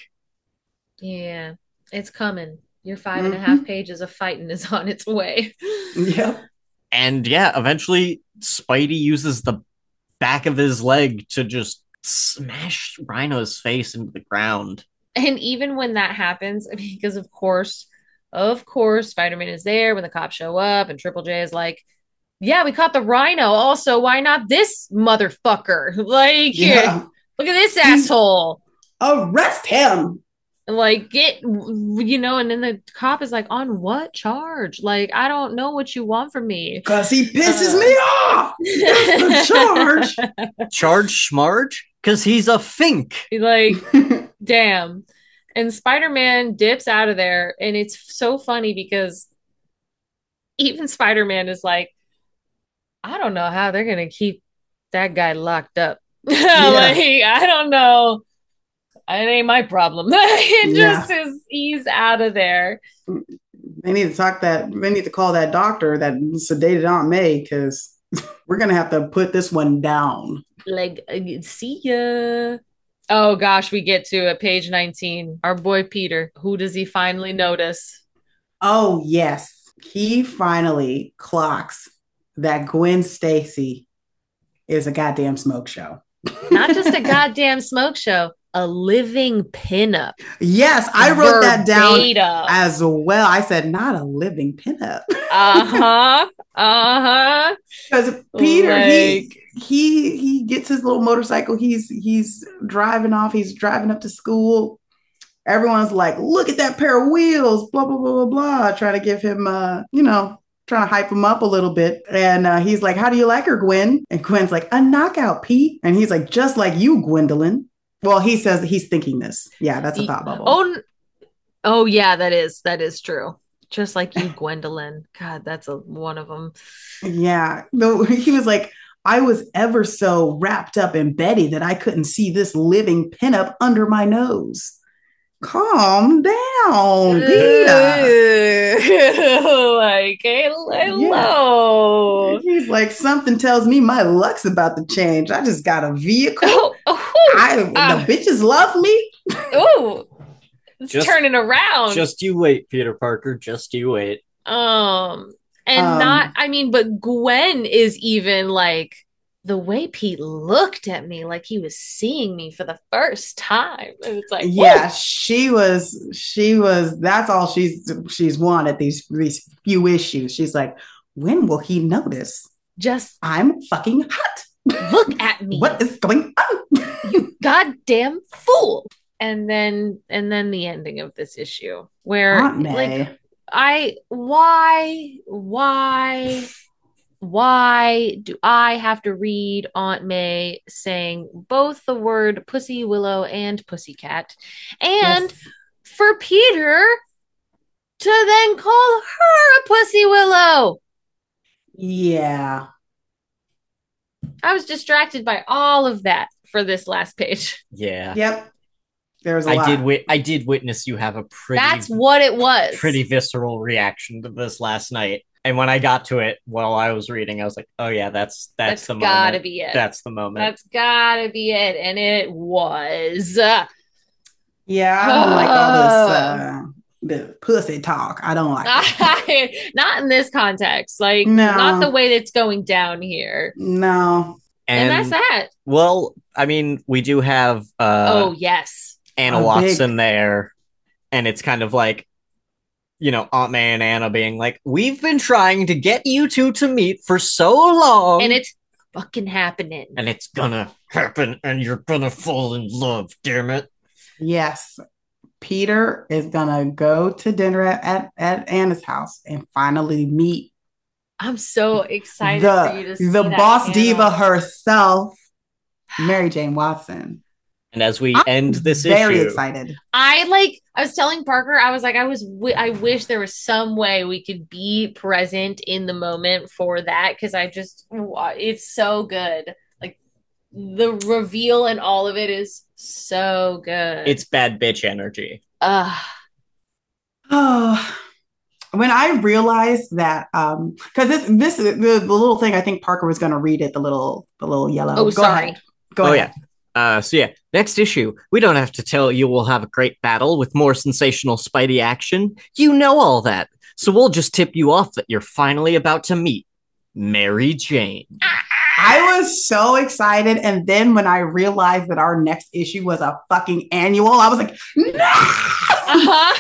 Yeah, it's coming. Your five mm-hmm. and a half pages of fighting is on its way. Yep. And yeah, eventually Spidey uses the back of his leg to just smash Rhino's face into the ground. And even when that happens, because of course, of course, Spider-Man is there when the cops show up and Triple J is like, yeah, we caught the Rhino. Also, why not this motherfucker? Like, yeah. Look at this asshole. Arrest him. Like, get, you know, and then the cop is like, on what charge? Like, I don't know what you want from me. Because he pisses uh, me off. That's the charge. Charge Schmarge? Because he's a fink. Like, damn. And Spider-Man dips out of there. And it's so funny because even Spider-Man is like, I don't know how they're going to keep that guy locked up. Yeah. Like, I don't know. It ain't my problem. It just yeah. is, he's out of there. They need to talk that, they need to call that doctor that sedated Aunt May because we're going to have to put this one down. Like, see ya. Oh gosh, we get to a page nineteen. Our boy Peter. Who does he finally notice? Oh yes, he finally clocks that Gwen Stacy is a goddamn smoke show. Not just a goddamn smoke show, a living pinup. Yes, I wrote Verbatim. that down as well. I said, not a living pinup. uh-huh. Uh-huh. Because Peter, like... he he he gets his little motorcycle. He's he's driving off. He's driving up to school. Everyone's like, look at that pair of wheels, blah, blah, blah, blah, blah. Trying to give him, uh, you know, trying to hype him up a little bit. And uh, he's like, how do you like her, Gwen? And Gwen's like, a knockout, Pete. And he's like, just like you, Gwendolyn. Well, he says that he's thinking this. Yeah, that's a thought bubble. Oh, oh yeah, that is, that is true. Just like you, Gwendolyn. God, that's a one of them. Yeah. No, he was like, I was ever so wrapped up in Betty that I couldn't see this living pinup under my nose. Calm down, Peter. Like, hello. Yeah. He's like, something tells me my luck's about to change. I just got a vehicle. Oh, oh, I, uh, the bitches love me. Oh, it's just, turning around. Just you wait, Peter Parker. Just you wait. Um, and um, not, I mean, but Gwen is even like, the way Pete looked at me like he was seeing me for the first time. And it's like, yeah, whoa. she was, she was, that's all she's, she's wanted these, these few issues. She's like, when will he notice? Just, I'm fucking hot. Look at me. What is going on? You goddamn fool. And then, and then the ending of this issue where Aunt May. like, I, why, why, Why do I have to read Aunt May saying both the word pussy willow and pussycat? And yes. for Peter to then call her a pussy willow. Yeah. I was distracted by all of that for this last page. Yeah. Yep. There was a I lot. did wi- I did witness you have a pretty That's what it was. Pretty visceral reaction to this last night. And when I got to it while I was reading, I was like, oh yeah, that's that's, that's the moment. That's gotta be it. That's the moment. That's gotta be it. And it was. Yeah, I don't like all this uh, the pussy talk. I don't like it. Not in this context. Like, no. Not the way that's going down here. No. And, and that's that. Well, I mean, we do have uh, oh, yes. Anna A Watson big... there. And it's kind of like, you know, Aunt May and Anna being like, we've been trying to get you two to meet for so long. And it's fucking happening. And it's gonna happen, and you're gonna fall in love, damn it. Yes. Peter is gonna go to dinner at, at, at Anna's house and finally meet I'm so excited the, for you to see the that boss panel. diva herself, Mary Jane Watson. And as we I'm end this very issue, excited. I like. I was telling Parker, I was like, I was. W- I wish there was some way we could be present in the moment for that because I just, it's so good. Like the reveal and all of it is so good. it's bad bitch energy. uh Oh, when I realized that, um, because this this the, the little thing I think Parker was gonna read it, the little the little yellow. Oh, Go sorry. ahead. Go oh ahead. yeah. Uh, so yeah, next issue, we don't have to tell you we'll have a great battle with more sensational Spidey action. You know all that. So we'll just tip you off that you're finally about to meet Mary Jane. I was so excited, and then when I realized that our next issue was a fucking annual, I was like, no! Uh-huh.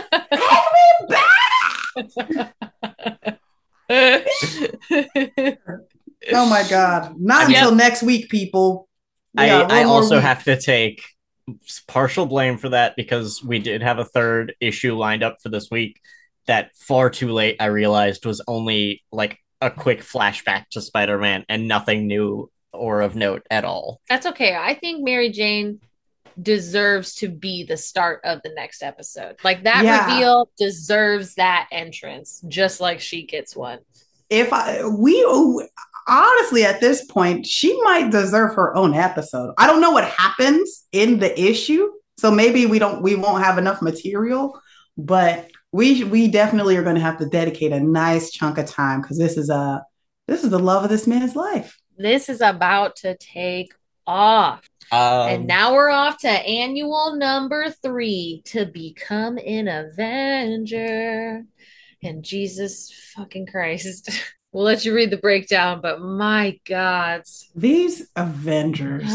Oh my god! Not I mean, until next week, people. We I, got one I more also week. have to take partial blame for that because we did have a third issue lined up for this week that far too late I realized was only like a quick flashback to Spider-Man and nothing new or of note at all. That's okay. I think Mary Jane deserves to be the start of the next episode. Like that Yeah. reveal deserves that entrance, just like she gets one. If I we honestly at this point, she might deserve her own episode. I don't know what happens in the issue, so maybe we don't we won't have enough material, but we we definitely are going to have to dedicate a nice chunk of time because this is a this is the love of this man's life. This is about to take off. Um, And now we're off to annual number three to become an Avenger. And Jesus fucking Christ. We'll let you read the breakdown, but my God. These Avengers.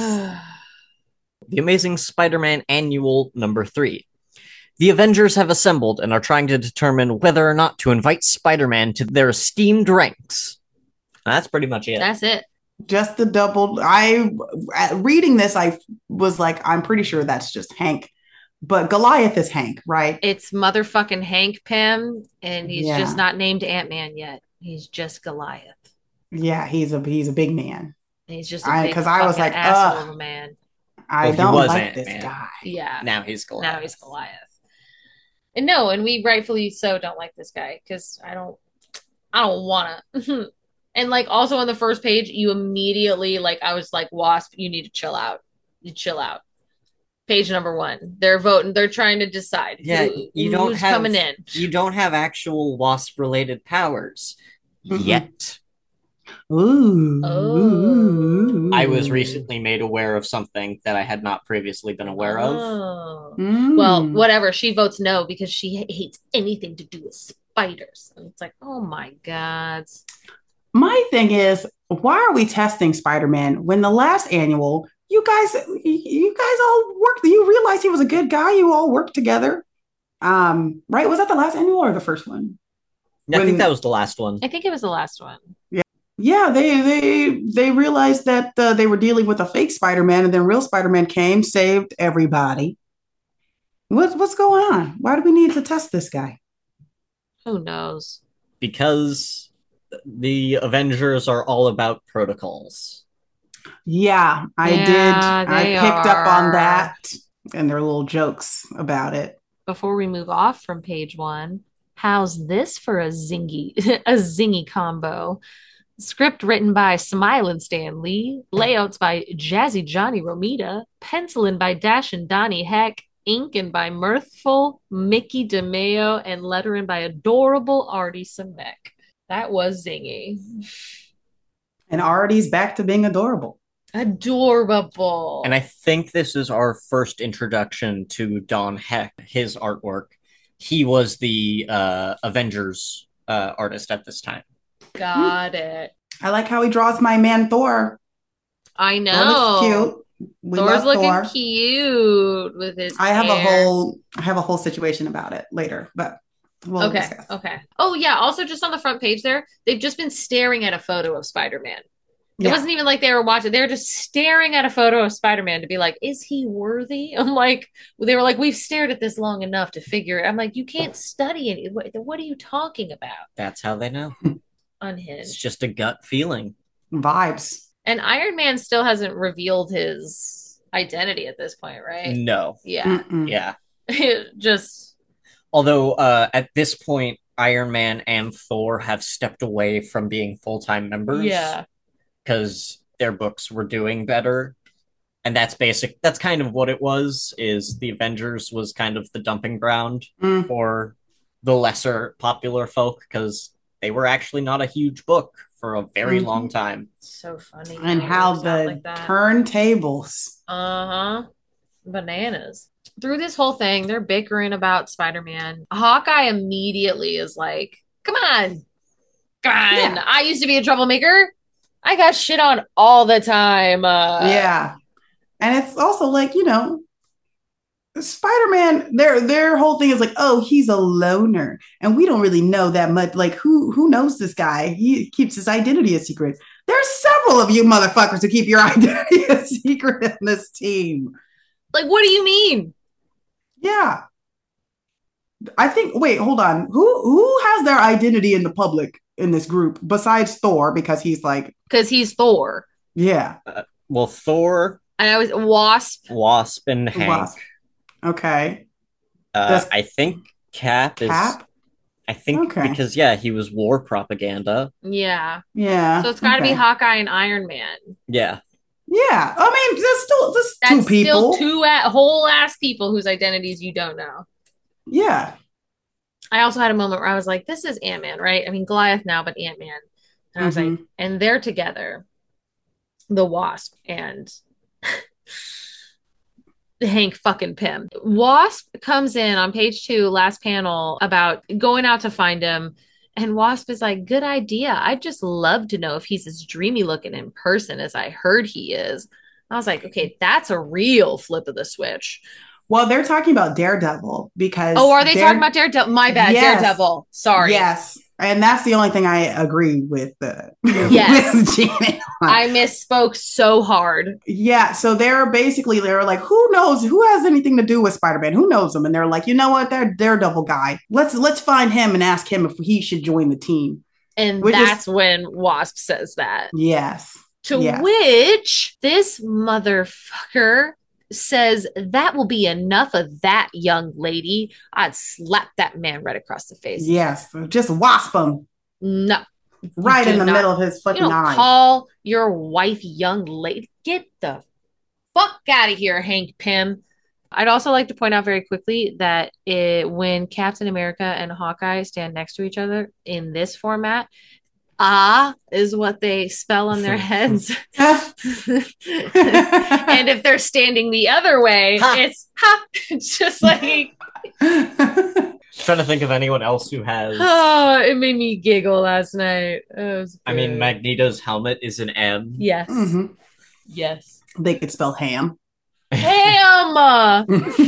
The Amazing Spider-Man Annual Number three. The Avengers have assembled and are trying to determine whether or not to invite Spider-Man to their esteemed ranks. That's pretty much it. That's it. Just the double. I reading this, I was like, I'm pretty sure that's just Hank, but Goliath is Hank, right? It's motherfucking Hank Pym, and he's Yeah. just not named Ant-Man yet. He's just Goliath. Yeah, he's a he's a big man. And he's just a I- big 'cause I was fucking like, asshole ugh. of a man. I Well, he don't was like Ant-Man. this guy. Yeah. Now he's Goliath. Now he's Goliath. And no, and we rightfully so don't like this guy because I don't, I don't wanna. And like also on the first page, you immediately like I was like, Wasp, you need to chill out. You chill out. Page number one. They're voting. They're trying to decide. Yeah, who, you don't who's have coming in. You don't have actual Wasp-related powers Mm-mm. yet. Ooh. Oh. I was recently made aware of something that I had not previously been aware of. Oh. Mm. Well, whatever. She votes no because she hates anything to do with spiders. And it's like, oh my God. My thing is, why are we testing Spider-Man when the last annual, you guys, you guys all worked, you realized he was a good guy, you all worked together. Um, right? Was that the last annual or the first one? I When- think that was the last one. I think it was the last one. Yeah, they they they realized that uh, they were dealing with a fake Spider-Man, and then real Spider-Man came, saved everybody. What what's going on? Why do we need to test this guy? Who knows? Because the Avengers are all about protocols. Yeah, I Yeah, did. I they picked up on are. that, and there are little jokes about it. Before we move off from page one, how's this for a zingy a zingy combo? Script written by Smilin' Stan Lee, layouts by Jazzy Johnny Romita, penciling by Dash and Donnie Heck, inking by mirthful Mickey DeMeo, and lettering by adorable Artie Simek. That was zingy. And Artie's back to being adorable. Adorable. And I think this is our first introduction to Don Heck, his artwork. He was the uh, Avengers uh, artist at this time. Got it. I like how he draws my man Thor. I Thor know. looks cute. We Thor's love looking Thor. cute with his I have a hair. whole I have a whole situation about it later, but we'll Okay. discuss. Okay. Oh yeah. Also, just on the front page there, they've just been staring at a photo of Spider-Man. It Yeah. wasn't even like they were watching. They were just staring at a photo of Spider-Man to be like, is he worthy? I'm like, they were like, we've stared at this long enough to figure it. I'm like, you can't study it. What, what are you talking about? That's how they know. It's Unhinged. just a gut feeling. Vibes. And Iron Man still hasn't revealed his identity at this point, right? No. Yeah. Mm-mm. Yeah. Just Although uh, at this point, Iron Man and Thor have stepped away from being full-time members. yeah. Because their books were doing better. And that's basic. That's kind of what it was, is the Avengers was kind of the dumping ground Mm. for the lesser popular folk, because they were actually not a huge book for a very Mhm. long time. So funny. And it how works out the like that. turntables. Uh-huh. Bananas. Through this whole thing, they're bickering about Spider-Man. Hawkeye immediately is like, come on. Come on. Yeah. I used to be a troublemaker. I got shit on all the time. Uh, Yeah. And it's also like, you know, Spider-Man, their their whole thing is like, oh, he's a loner. And we don't really know that much. Like, who who knows this guy? He keeps his identity a secret. There's several of you motherfuckers who keep your identity a secret in this team. Like, what do you mean? Yeah. I think, wait, hold on. Who who has their identity in the public in this group besides Thor? Because he's like, Because he's Thor. yeah. Well, Thor, And I was Wasp. Wasp, and Hank. Wasp. Okay. Uh, Does- I think Cap is. Cap? I think Okay. because yeah, he was war propaganda. Yeah. Yeah. So it's got to be okay. Hawkeye and Iron Man. Yeah, Yeah. I mean, there's still there's That's two people. still two a- whole ass people whose identities you don't know. Yeah. I also had a moment where I was like, this is Ant-Man, right? I mean, Goliath now, but Ant-Man. And I was Mhm. like, and they're together, the Wasp and Hank fucking Pym. Wasp comes in on page two, last panel, about going out to find him. And Wasp is like, good idea. I'd just love to know if he's as dreamy looking in person as I heard he is. I was like, okay, that's a real flip of the switch. Well, they're talking about Daredevil because Oh, are they Dare- talking about Daredevil? My bad, Yes. Daredevil. Sorry. Yes. And that's the only thing I agree with. Uh, Yes. with Janet on. I misspoke so hard. Yeah, so they're basically they're like, who knows who has anything to do with Spider-Man? Who knows him? And they're like, you know what? They're Daredevil guy. Let's let's find him and ask him if he should join the team. And Which is- that's when Wasp says that. Yes. To Yes. which this motherfucker says, that will be enough of that, young lady. I'd slap that man right across the face. Yes. Just wasp him No. right do in the not- middle of his You fucking don't eye. call your wife young lady. Get the fuck out of here, Hank Pym. I'd also like to point out very quickly that it, when Captain America and Hawkeye stand next to each other in this format, ah is what they spell on their heads. And if they're standing the other way, Ha. it's ha. It's just like, trying to think of anyone else who has. oh, it made me giggle last night. It was I mean, good. Magneto's helmet is an M. Yes. Mhm. Yes. They could spell ham. Ham!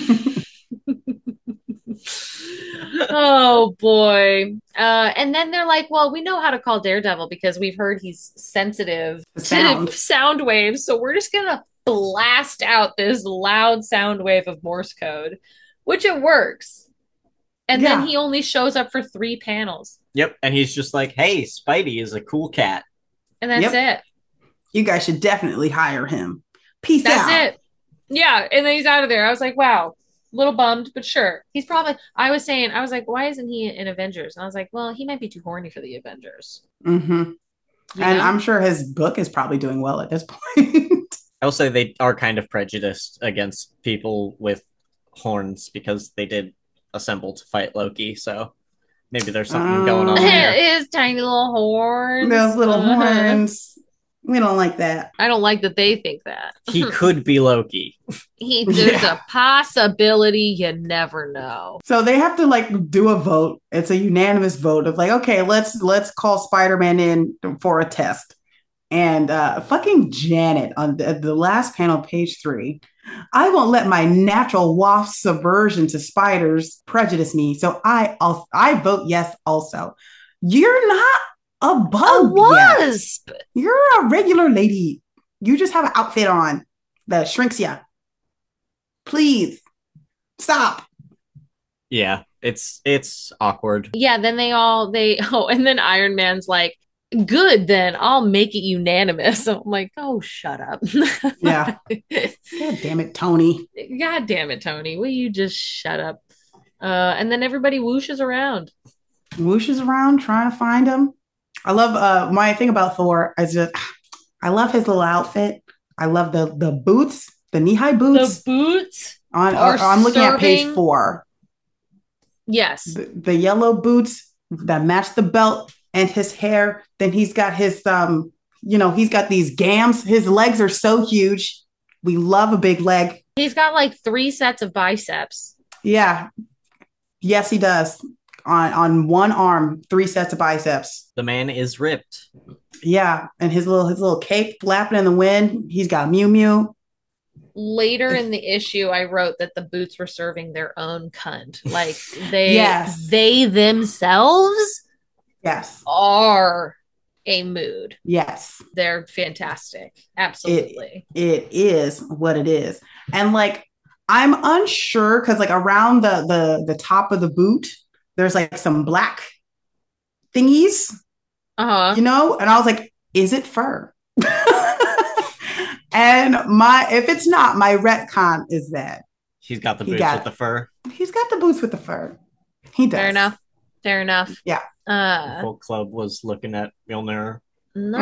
Oh boy. Uh, and then they're like, well, we know how to call Daredevil because we've heard he's sensitive The sound. to sound waves. So we're just going to blast out this loud sound wave of Morse code, which it works. And Yeah. then he only shows up for three panels. Yep, and he's just like, "Hey, Spidey is a cool cat." And that's Yep. it. You guys should definitely hire him. Peace That's out. it. Yeah. And then he's out of there. I was like, wow. A little bummed, but sure. He's probably, I was saying, I was like, why isn't he in Avengers? And I was like, well, he might be too horny for the Avengers. hmm You And know? I'm sure his book is probably doing well at this point. I will say they are kind of prejudiced against people with horns because they did assemble to fight Loki, so maybe there's something Um, going on there. His tiny little horns. Those little Uh-huh. horns. We don't like that. I don't like that they think that. He could be Loki. He, there's Yeah. a possibility. You never know. So they have to like do a vote. It's a unanimous vote of like, okay, let's let's call Spider-Man in for a test. And uh fucking Janet on the, the last panel, page three. I won't let my natural wasp's aversion to spiders prejudice me. So I also I vote yes also. You're not A A bug yet. wasp. You're a regular lady. You just have an outfit on that shrinks you. Please stop. Yeah, it's it's awkward. Yeah, then they all they oh, and then Iron Man's like, good, then I'll make it unanimous. I'm like, oh, shut up. Yeah. God damn it, Tony. God damn it, Tony. Will you just shut up? Uh, and then everybody whooshes around. Whooshes around trying to find him. I love uh my thing about Thor is just I love his little outfit. I love the the boots, the knee-high boots. The boots on are or, I'm looking at page serving- four. Yes. The, the yellow boots that match the belt and his hair. Then he's got his um, you know, he's got these gams. His legs are so huge. We love a big leg. He's got like three sets of biceps. Yeah. Yes, he does. On on one arm, three sets of biceps. The man is ripped. Yeah, and his little his little cape flapping in the wind. He's got Mew Mew. Later in the issue, I wrote that the boots were serving their own cunt. Like they Yes. they themselves Yes. are a mood. Yes. They're fantastic. Absolutely. It is what it is. And like I'm unsure because like around the the the top of the boot, there's like some black thingies, Uh-huh. you know? And I was like, is it fur? And my if it's not, my retcon is that He's got the He boots got with the fur. he's got the boots with the fur. He does. Fair enough. Fair enough. Yeah. The Uh whole club was looking at Mjolnir. no.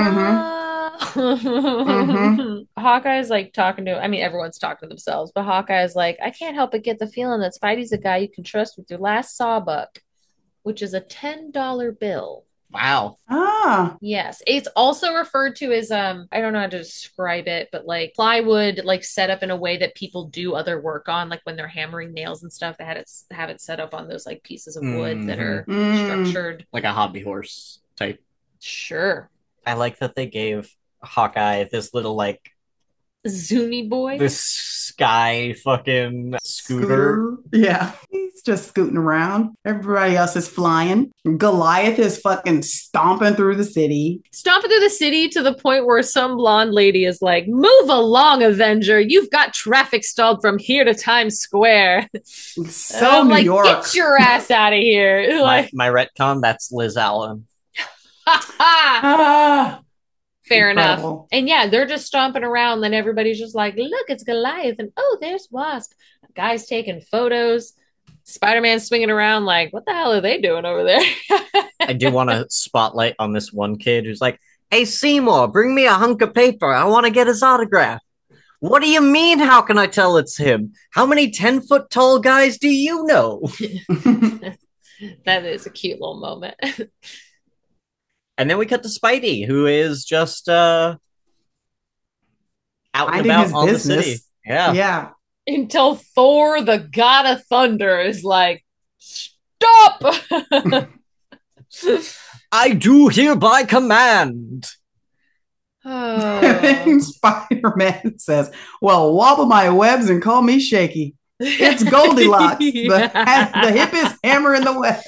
Mhm. Hawkeye's like talking to I mean everyone's talking to themselves, but Hawkeye's like, I can't help but get the feeling that Spidey's a guy you can trust with your last sawbuck, which is a ten dollar bill. Wow. Ah. Yes. It's also referred to as um I don't know how to describe it, but like plywood like set up in a way that people do other work on, like when they're hammering nails and stuff, they had it have it set up on those like pieces of wood that are Mm. structured. Like a hobby horse type. Sure. I like that they gave Hawkeye this little like Zuni boy. this sky fucking scooter. Yeah. He's just scooting around. Everybody else is flying. Goliath is fucking stomping through the city. Stomping through the city to the point where some blonde lady is like, move along, Avenger. You've got traffic stalled from here to Times Square. So I'm New like, York. get your ass out of here. My, Like, my retcon, that's Liz Allen. ha ha. Ah, Fair incredible. enough. And yeah, they're just stomping around. Then everybody's just like, look, it's Goliath. And oh, there's Wasp. Guys taking photos. Spider-Man swinging around like, what the hell are they doing over there? I do want to spotlight on this one kid who's like, hey, Seymour, bring me a hunk of paper. I want to get his autograph. What do you mean? How can I tell it's him? How many ten foot tall guys do you know? That is a cute little moment. And then we cut to Spidey, who is just uh, out and Minding about his on business. the city. Yeah. Yeah. Until Thor, the god of thunder, is like, stop! I do hereby command. Oh. Spider-Man says, well, wobble my webs and call me shaky. It's Goldilocks. The, Yeah. the hippest hammer in the West.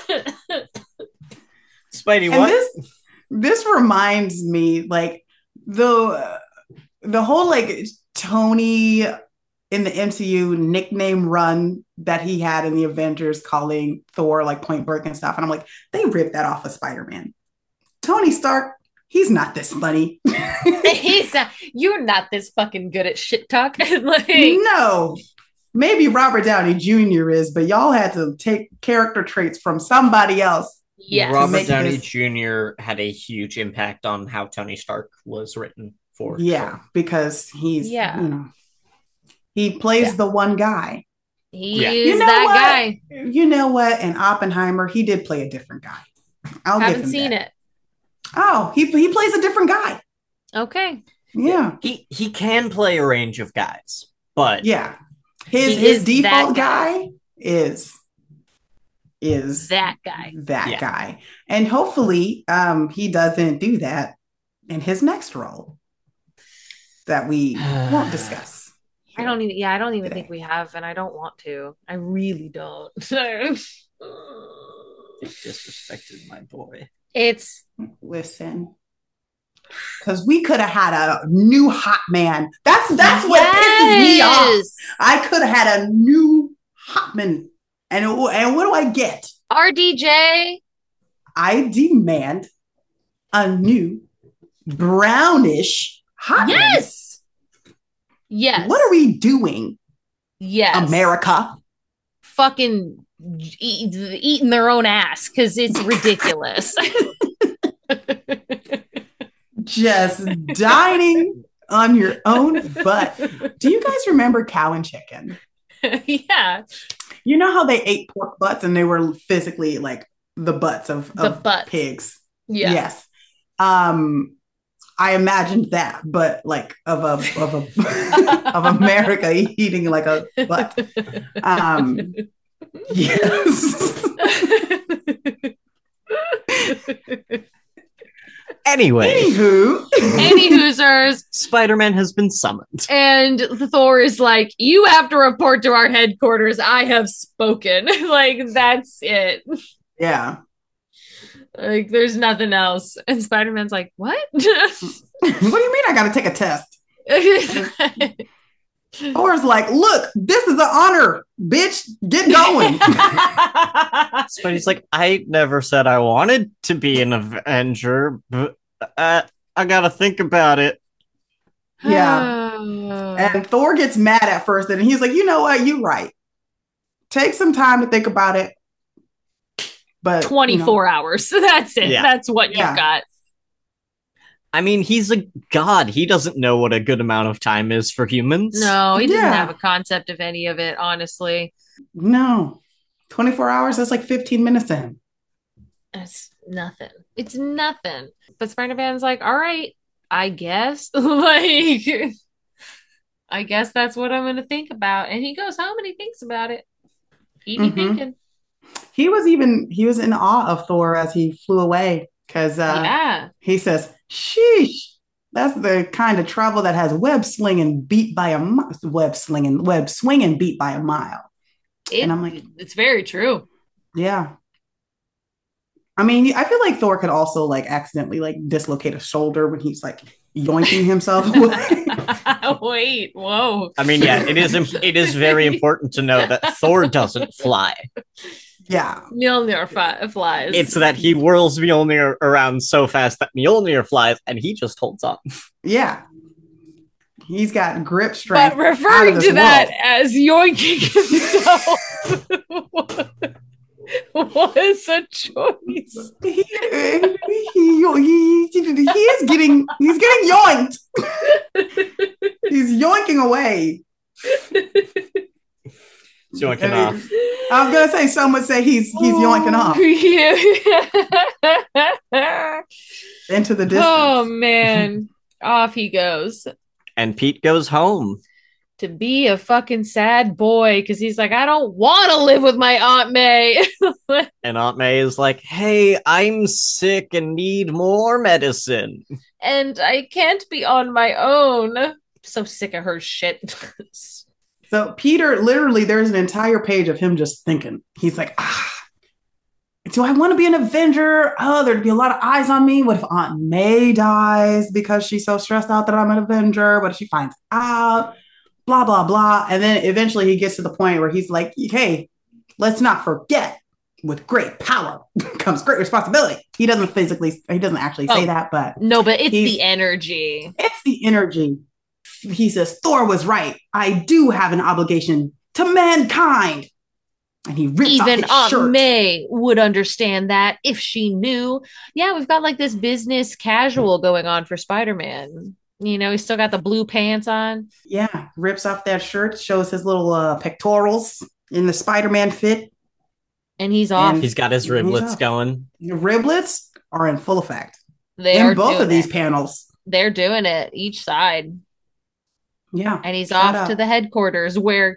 Spidey, And what? this this reminds me, like the the whole like Tony in the M C U nickname run that he had in the Avengers, calling Thor like Point Break and stuff. And I'm like, they ripped that off of Spider-Man. Tony Stark, he's not this funny. He's not, you're not this fucking good at shit talk. Like, No. Maybe Robert Downey Junior is, but y'all had to take character traits from somebody else. yes. Robert make Downey this- Junior had a huge impact on how Tony Stark was written for. Yeah, because he's, Yeah. you know, he plays Yeah. the one guy. He Yeah. is You know that what? guy. You know what? In Oppenheimer, he did play a different guy. I'll give Haven't him seen that. it. Oh, he he plays a different guy. Okay. Yeah, He he can play a range of guys, but yeah. His He his is default that guy. guy is is That guy. that Yeah. guy, and hopefully, um, he doesn't do that in his next role that we won't discuss. I don't even, yeah, I don't even Today. think we have, and I don't want to. I really don't. disrespected my boy. It's Listen, because we could have had a new hot man. That's that's what pisses me off. yes. I could have had a new hot man, and and what do I get? R D J. I demand a new brownish hot man. Yes. Yes. What are we doing, Yes. America? Fucking eat, eating their own ass because it's ridiculous. Just dining on your own butt. Do you guys remember Cow and Chicken? Yeah. You know how they ate pork butts and they were physically like the butts of, The of butts. pigs. Yeah. Yes. Um, I imagined that, but like of a of a of America eating like a butt. Um, yes. Anyway, Anywho, Any Hoosers. Spider-Man has been summoned. And Thor is like, you have to report to our headquarters. I have spoken. Like, that's it. yeah. Like, there's nothing else. And Spider-Man's like, what? What do you mean I got to take a test? Thor's like, look, this is an honor, bitch. Get going. Spidey's like, I never said I wanted to be an Avenger, but uh, I gotta think about it. Yeah. And Thor gets mad at first, and he's like, you know what? You're right. Take some time to think about it. But twenty-four you know, hours. That's it. Yeah. That's what Yeah. you've got. I mean, he's a god. He doesn't know what a good amount of time is for humans. No, he doesn't Yeah. have a concept of any of it, honestly. No. twenty-four hours, that's like fifteen minutes to him. It's nothing. It's nothing. But Spider-Man's like, all right, I guess. Like, I guess that's what I'm going to think about. And he goes home and he thinks about it. He be Mhm. thinking. He was even, he was in awe of Thor as he flew away because uh, Yeah. he says, sheesh, that's the kind of travel that has web slinging beat by a mi- web slinging, web swinging beat by a mile. It, And I'm like, it's very true. yeah. I mean, I feel like Thor could also like accidentally like dislocate a shoulder when he's like yoinking himself away. Wait, whoa. I mean, yeah, it is. Imp- it is very important to know that Thor doesn't fly. Yeah. Mjolnir fi- flies. It's that he whirls Mjolnir around so fast that Mjolnir flies, and he just holds on. Yeah. He's got grip strength. But out of referring this to that world. as yoinking himself was a choice. he, he, he, he, he is getting he's getting yoinked. He's yoinking away. He's yoinking off. I was gonna say some would say he's he's yoinking off Yeah. into the distance. Oh man. Off he goes And Pete goes home. to be a fucking sad boy because he's like, I don't want to live with my Aunt May. And Aunt May is like, hey, I'm sick and need more medicine. And I can't be on my own. I'm so sick of her shit. So Peter, literally, there's an entire page of him just thinking. He's like, ah, do I want to be an Avenger? Oh, there'd be a lot of eyes on me. What if Aunt May dies because she's so stressed out that I'm an Avenger? What if she finds out? Blah, blah, blah. And then eventually he gets to the point where he's like, hey, let's not forget, with great power comes great responsibility. He doesn't physically, he doesn't actually say Oh. that, but No, but it's He's- the energy. it's the energy. He says, Thor was right. I do have an obligation to mankind. And he rips Even off his Aunt shirt. May would understand that if she knew. Yeah, we've got like this business casual going on for Spider-Man. You know, he's still got the blue pants on. Yeah, rips off that shirt, shows his little uh, pectorals in the Spider-Man fit. And he's off. And- He's got his riblets up. going. The riblets are in full effect. they in are both doing of these it. panels. They're doing it each side. Yeah. And he's Shout off out. to the headquarters where,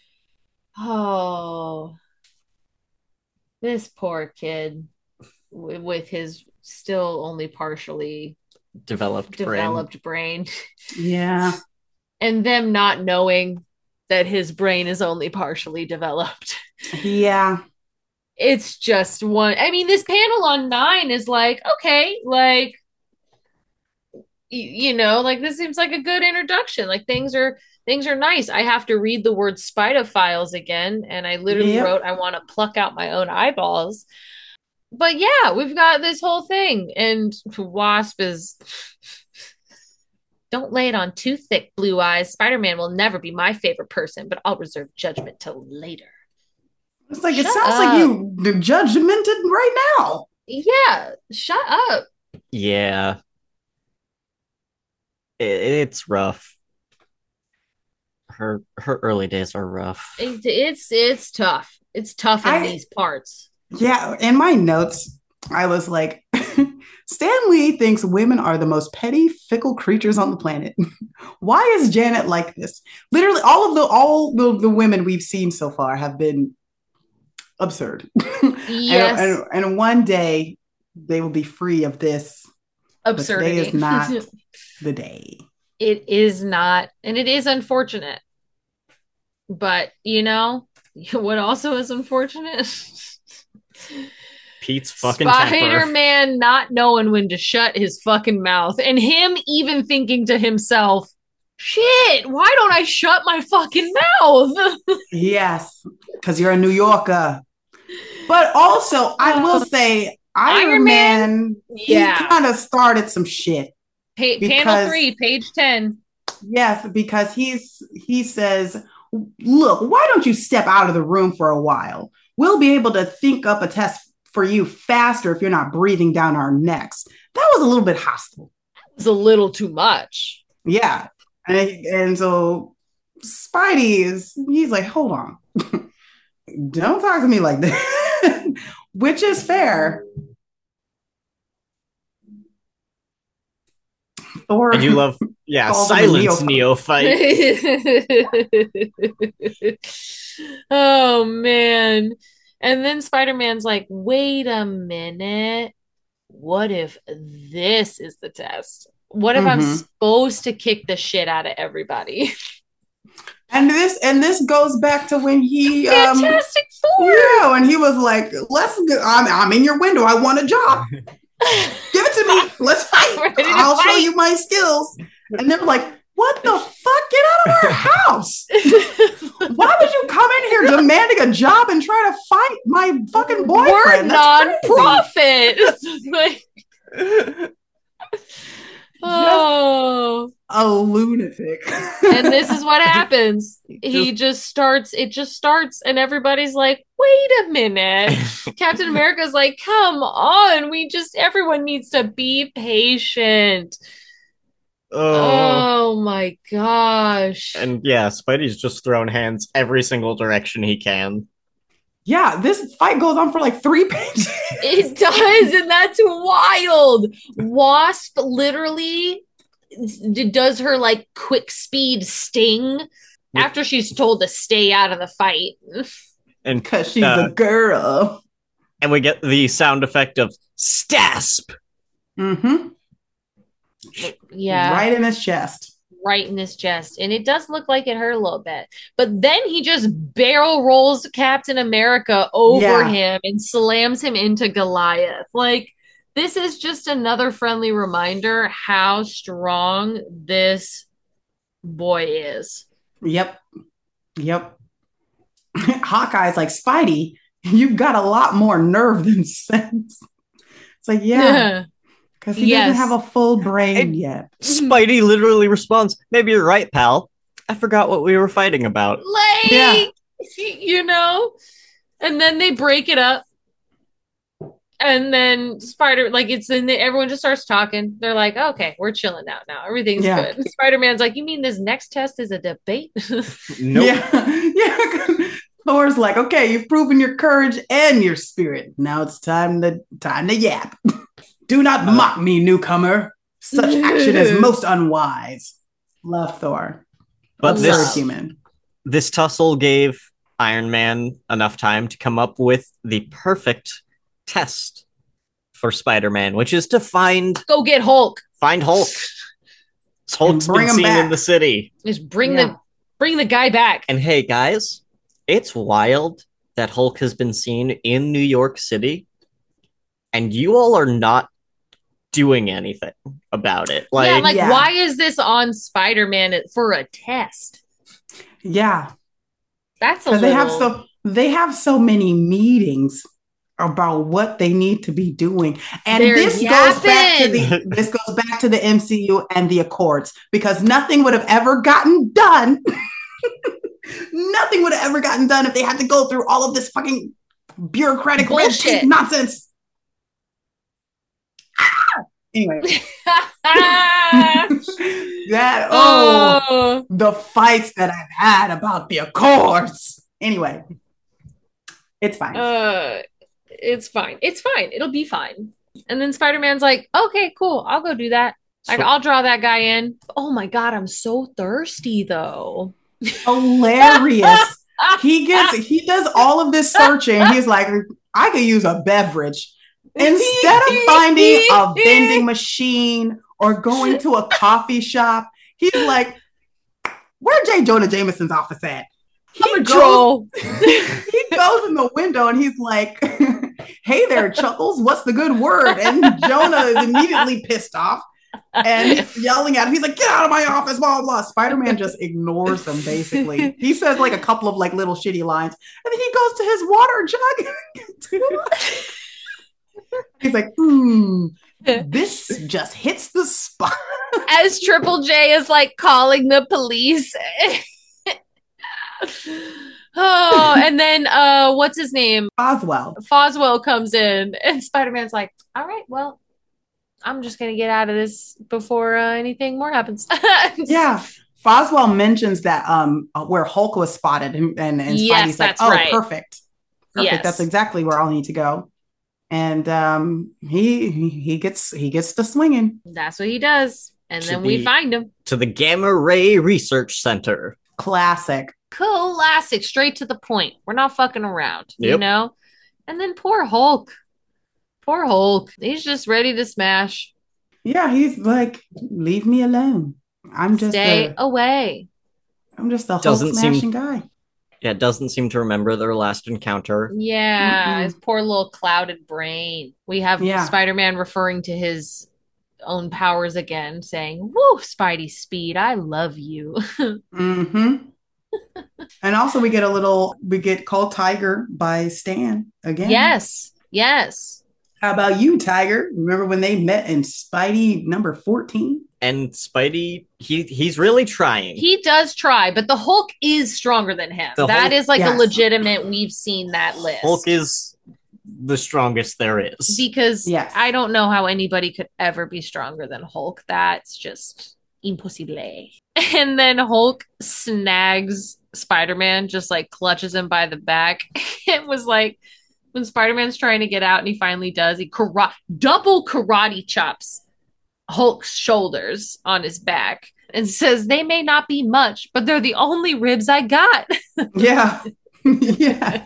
oh, this poor kid w- with his still only partially Developed, developed brain. Yeah. And them not knowing that his brain is only partially developed. Yeah. it's just one. I mean, this panel on nine is like, okay, like, you, you know, like this seems like a good introduction. Like things are things are nice. I have to read the word spider files again, and I literally Yep. wrote, I want to pluck out my own eyeballs. But yeah, we've got this whole thing, and Wasp is. Don't lay it on too thick, Blue Eyes. Spider-Man will never be my favorite person, but I'll reserve judgment till later. It's like, Shut it sounds up. like you judgmented right now. Yeah, shut up. Yeah. It, it's rough. Her her early days are rough. It, it's it's tough. It's tough in I- these parts. Yeah, in my notes, I was like, Stan Lee thinks women are the most petty, fickle creatures on the planet. Why is Janet like this? Literally, all of the all the, the women we've seen so far have been absurd. Yes, and, and, and one day they will be free of this. absurdity. But today is not the day. It is not, and it is unfortunate. But you know what also is unfortunate? Pete's fucking temper. Spider-Man not knowing when to shut his fucking mouth, and him even thinking to himself, shit, why don't I shut my fucking mouth? Yes, because you're a New Yorker. But also, I will say, Iron, Iron Man? Man, Yeah. he kind of started some shit. Pa- Because- panel three, page ten. Yes, because he's he says, look, why don't you step out of the room for a while? We'll be able to think up a test for you faster if you're not breathing down our necks. That was a little bit hostile. It's a little too much. Yeah. And, and so Spidey is, he's like, hold on. Don't talk to me like that. Which is fair. Thor, And you love, yeah, Calls him a silence, neophyte. neophyte. Oh man. And then Spider-Man's like, wait a minute. What if this is the test? What if I'm Mhm. supposed to kick the shit out of everybody? and this and this goes back to when he um Fantastic Four. yeah, when he was like, let's go, I'm, I'm in your window. I want a job. Give it to me. Let's fight. Ready to I'll show fight. you my skills. And they're like, what the fuck? Get out of our house. Why would you come in here demanding a job and try to fight my fucking We're boyfriend? That's crazy. non-profit. Like, oh. A lunatic. And this is what happens. He just starts, it just starts, and everybody's like, wait a minute. Captain America's like, come on. We just, everyone needs to be patient. Oh. Oh my gosh. And yeah, Spidey's just thrown hands every single direction he can. Yeah, this fight goes on for like three pages. It does, and that's wild. Wasp literally d- does her like quick speed sting after she's told to stay out of the fight. And Because she's uh, a girl. and we get the sound effect of stasp. Mm-hmm. Yeah, Right in his chest. right in his chest. And it does look like it hurt a little bit. But then he just barrel rolls Captain America over Yeah. him and slams him into Goliath. Like, this is just another friendly reminder how strong this boy is. Yep. Yep. Hawkeye's like, Spidey, you've got a lot more nerve than sense. It's like, yeah, because he Yes. doesn't have a full brain And- yet. Spidey literally responds, maybe you're right, pal. I forgot what we were fighting about. Like, Yeah. you know? And then they break it up. And then Spider, like, it's in the, everyone just starts talking. They're like, okay, we're chilling out now. Everything's Yeah. good. Spider-Man's like, you mean this next test is a debate? Nope. Yeah. Yeah. Thor's like, okay, you've proven your courage and your spirit. Now it's time to time to yap. Do not Uh, mock me, newcomer. Such action is most unwise. Love Thor. But Absurd this human. this tussle gave Iron Man enough time to come up with the perfect test for Spider-Man, which is to find Go get Hulk. find Hulk. Hulk's bring been him seen back. in the city. Just bring Yeah. the bring the guy back. And hey, guys, it's wild that Hulk has been seen in New York City, and you all are not doing anything about it. Like, yeah, like Yeah. why is this on Spider-Man for a test? Yeah, That's a because little. they have so they have so many meetings about what they need to be doing, and They're this goes back to the yapping. this goes back to the M C U and the Accords, because nothing would have ever gotten done. Nothing would have ever gotten done if they had to go through all of this fucking bureaucratic red Bullshit. tape nonsense. Ah! Anyway, that oh, oh, the fights that I've had about the Accords. Anyway, it's fine. uh, it's fine. It's fine. It'll be fine. And then Spider-Man's like, okay, cool. I'll go do that. Like, So- I'll draw that guy in. Oh my God, I'm so thirsty though. Hilarious. He gets he does all of this searching. He's like, I could use a beverage. Instead of finding a vending machine or going to a coffee shop, he's like, where J. Jonah Jameson's office at? He I'm a goes, troll. he goes in the window and he's like, hey there, Chuckles, what's the good word? And Jonah is immediately pissed off and yelling at him. He's like, get out of my office, blah, blah, blah. Spider-Man just ignores him, basically. He says like a couple of like little shitty lines. And then he goes to his water jug. He's like, hmm, this just hits the spot. As Triple J is like calling the police. Oh, and then uh what's his name? Boswell. Foswell comes in and Spider-Man's like, all right, well, I'm just gonna get out of this before uh, anything more happens. Yeah. Foswell mentions that um where Hulk was spotted, and, and, and Yes, Spidey's like, that's oh, right. perfect. Perfect. Yes. That's exactly where I'll need to go. And um he he gets he gets to swinging. That's what he does. And To then we the- find him. to the Gamma Ray Research Center. Classic. Classic, straight to the point. We're not fucking around, you Yep. know? And then poor Hulk. Poor Hulk. He's just ready to smash. Yeah, he's like, leave me alone. I'm just Stay a, away. I'm just a Hulk Doesn't seem- smashing guy. Yeah, doesn't seem to remember their last encounter. Yeah, Mm-mm. his poor little clouded brain. We have Yeah. Spider-Man referring to his own powers again, saying, woo, Spidey speed, I love you. Mm-hmm. And also we get a little we get called Tiger by Stan again. Yes, yes. How about you, Tiger? Remember when they met in Spidey number fourteen? And Spidey, he he's really trying. He does try, but the Hulk is stronger than him. The That Hulk- is like yes. a legitimate, we've seen that list. Hulk is the strongest there is. Because Yes. I don't know how anybody could ever be stronger than Hulk. That's just impossible. And then Hulk snags Spider-Man, just like clutches him by the back. It was like when Spider-Man's trying to get out and he finally does, he kara- double karate chops Hulk's shoulders on his back and says, they may not be much, but they're the only ribs I got. Yeah. Yeah.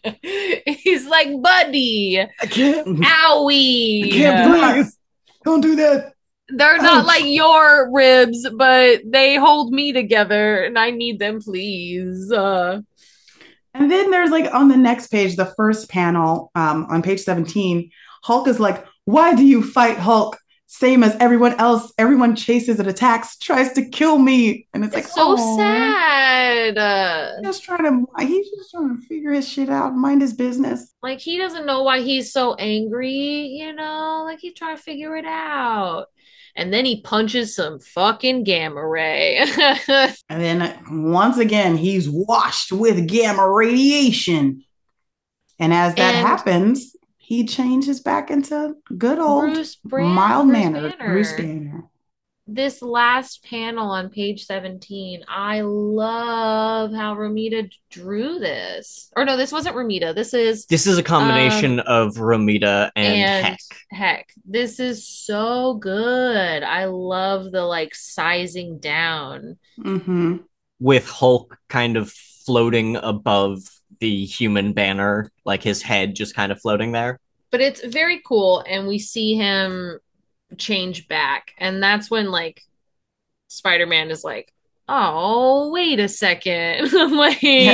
He's like, buddy, I can't. owie. I can't breathe. Don't do that. They're not Ouch. like your ribs, but they hold me together and I need them, please. Uh, And then there's like on the next page, the first panel, um, on page seventeen, Hulk is like, why do you fight Hulk? Same as everyone else. Everyone chases and attacks, tries to kill me. And it's, it's like, so "Aw." sad. Uh, He's just trying to he's just trying to figure his shit out, mind his business. like he doesn't know why he's so angry, you know? Like he's trying to figure it out. And then he punches some fucking gamma ray. And then once again, he's washed with gamma radiation. And as that And- happens, he changes back into good old Bruce Brand- mild Bruce mannered Banner. Bruce Banner. This last panel on page seventeen, I love how Romita drew this. Or no, this wasn't Romita. This is This is a combination of Romita and, and Heck. heck, this is so good. I love the like sizing down. Mm-hmm. With Hulk kind of floating above the human banner, like his head just kind of floating there. But it's very cool, and we see him change back, and that's when like Spider-Man is like, oh, wait a second. Like Yeah.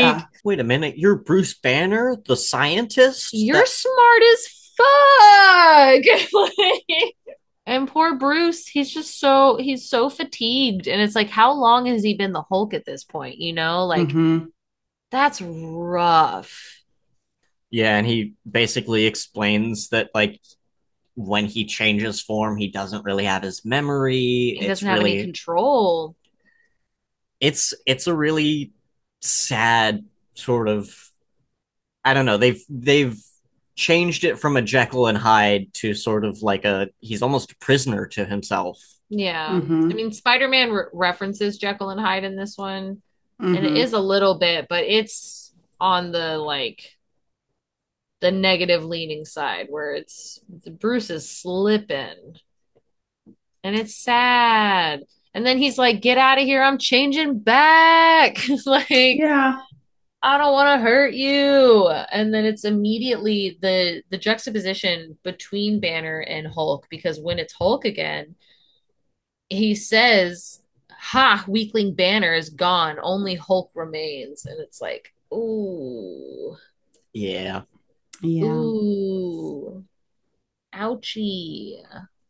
Wait a minute, you're Bruce Banner, the scientist? You're That- smart as fuck. Like, and poor Bruce, he's just so he's so fatigued. And it's like, how long has he been the Hulk at this point? You know, like Mhm. that's rough. Yeah, and he basically explains that, like, when he changes form, he doesn't really have his memory. He It's doesn't have any really, control. it's it's a really sad sort of. I don't know. They've they've changed it from a Jekyll and Hyde to sort of like a he's almost a prisoner to himself. Yeah. I Mhm. mean, Spider-Man re references Jekyll and Hyde in this one, and it Mhm. is a little bit, but it's on the like the negative leaning side where it's Bruce is slipping and it's sad. And then he's like, "Get out of here. I'm changing back." Like, Yeah. I don't want to hurt you. And then it's immediately the the juxtaposition between Banner and Hulk because when it's Hulk again, he says, "Ha, weakling Banner is gone. Only Hulk remains." And it's like, "Ooh. Yeah. Yeah. Ooh. Ouchie."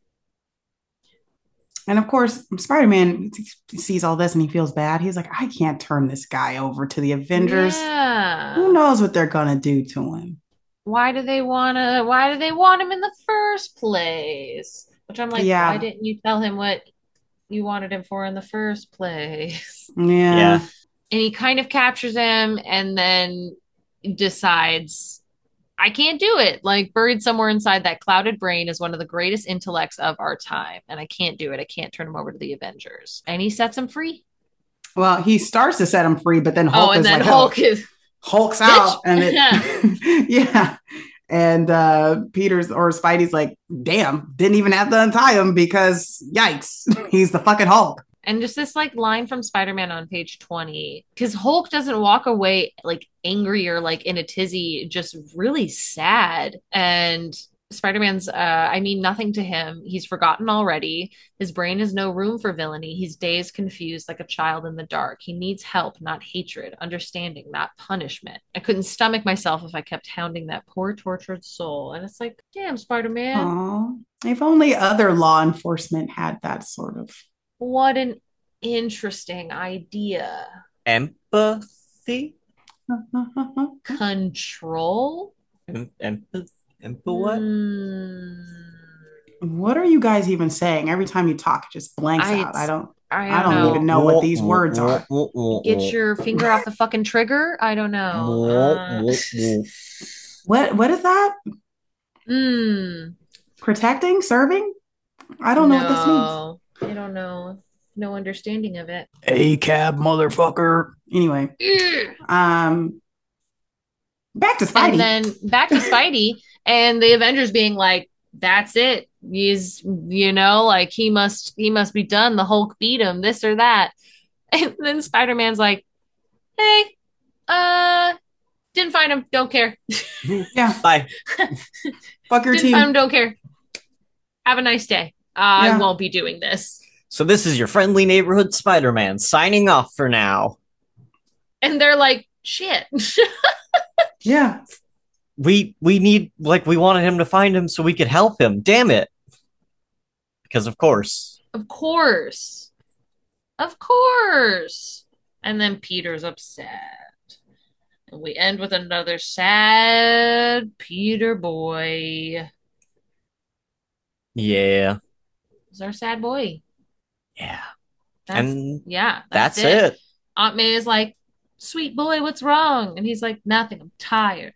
And of course, Spider-Man sees all this and he feels bad. He's like, I can't turn this guy over to the Avengers. Who Yeah. knows what they're gonna do to him? Why do they wanna why do they want him in the first place? Which I'm like, why Yeah. didn't you tell him what you wanted him for in the first place? Yeah. Yeah. And he kind of captures him and then decides, I can't do it. Like, buried somewhere inside that clouded brain is one of the greatest intellects of our time. And I can't do it. I can't turn him over to the Avengers. And he sets him free. Well, he starts to set him free, but then Oh, Hulk and is then like, Hulk oh, is, Hulk's bitch. out. And it, Yeah. yeah. And uh Peter's or Spidey's like, damn, didn't even have to untie him because yikes, he's the fucking Hulk. And just this like line from Spider-Man on page twenty, because Hulk doesn't walk away like angry or like in a tizzy, just really sad. And Spider-Man's, uh, I mean nothing to him. He's forgotten already. His brain has no room for villainy. He's dazed, confused, like a child in the dark. He needs help, not hatred, understanding, not punishment. I couldn't stomach myself if I kept hounding that poor, tortured soul. And it's like, damn, Spider-Man, Oh, if only other law enforcement had that sort of. what an interesting idea. Empathy? Control? Em- empath- empa what? Mm, What are you guys even saying? Every time you talk, it just blanks I, out. I don't. I I don't don't even know. know what these words are. Get your finger off the fucking trigger? I don't know. Uh, What what is that? mm, Protecting, serving? I don't know what this means. no, I don't know. No understanding of it. A cab, motherfucker. Anyway, Ugh. um, back to And Spidey. then back to Spidey and the Avengers being like, that's it. He's, you know, like he must, he must be done. The Hulk beat him, this or that. And then Spider-Man's like, hey, uh, didn't find him. Don't care. Yeah, Bye. fuck your Didn't find him. team. Don't care. Have a nice day. Uh, Yeah. I won't be doing this. So this is your friendly neighborhood Spider-Man signing off for now. And they're like, shit. Yeah, We we need like we wanted him to find him so we could help him. Damn it. Because of course. Of course. Of course. And then Peter's upset. And we end with another sad Peter boy. Yeah. It's our sad boy. Yeah. That's And yeah, that's, that's it. it. Aunt May is like, sweet boy, what's wrong? And he's like, nothing, I'm tired.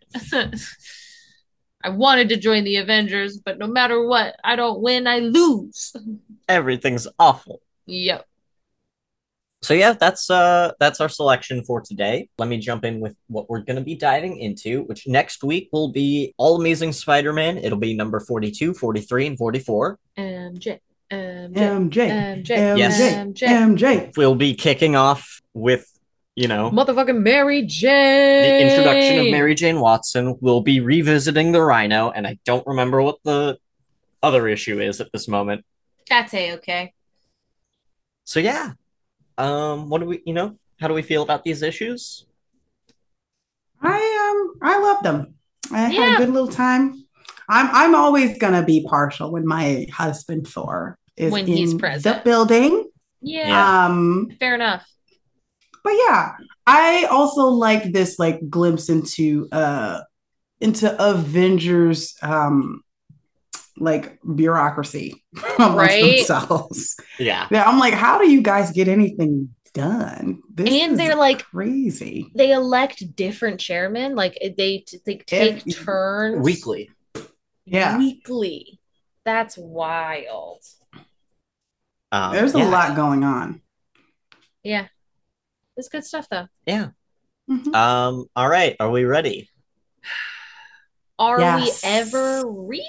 I wanted to join the Avengers, but no matter what, I don't win, I lose. Everything's awful. Yep. So yeah, that's uh that's our selection for today. Let me jump in with what we're going to be diving into, which next week will be All Amazing Spider-Man. It'll be number forty-two, forty-three, and forty-four. M J. M J. M J, M J. M J, Yes. M J. M J. We'll be kicking off with, you know, Motherfucking Mary Jane. the introduction of Mary Jane Watson. We'll be revisiting the Rhino, and I don't remember what the other issue is at this moment. That's a-okay. So yeah. Um, what do we, you know, how do we feel about these issues? I um I loved them. I had Yeah. a good little time. I'm I'm always gonna be partial when my husband Thor is When in he's the present. building. Yeah. Yeah. Um, Fair enough. but yeah, I also like this like glimpse into uh into Avengers um like bureaucracy amongst Right. themselves. Yeah. Yeah, I'm like, how do you guys get anything done? This And is they're like crazy. they elect different chairmen. Like they they take If- turns Weekly. Yeah. Weekly. That's wild. Um, There's a yeah. lot going on. Yeah. It's good stuff though. Yeah. Mhm. Um, all right. Are we ready? Are Yes. we ever really?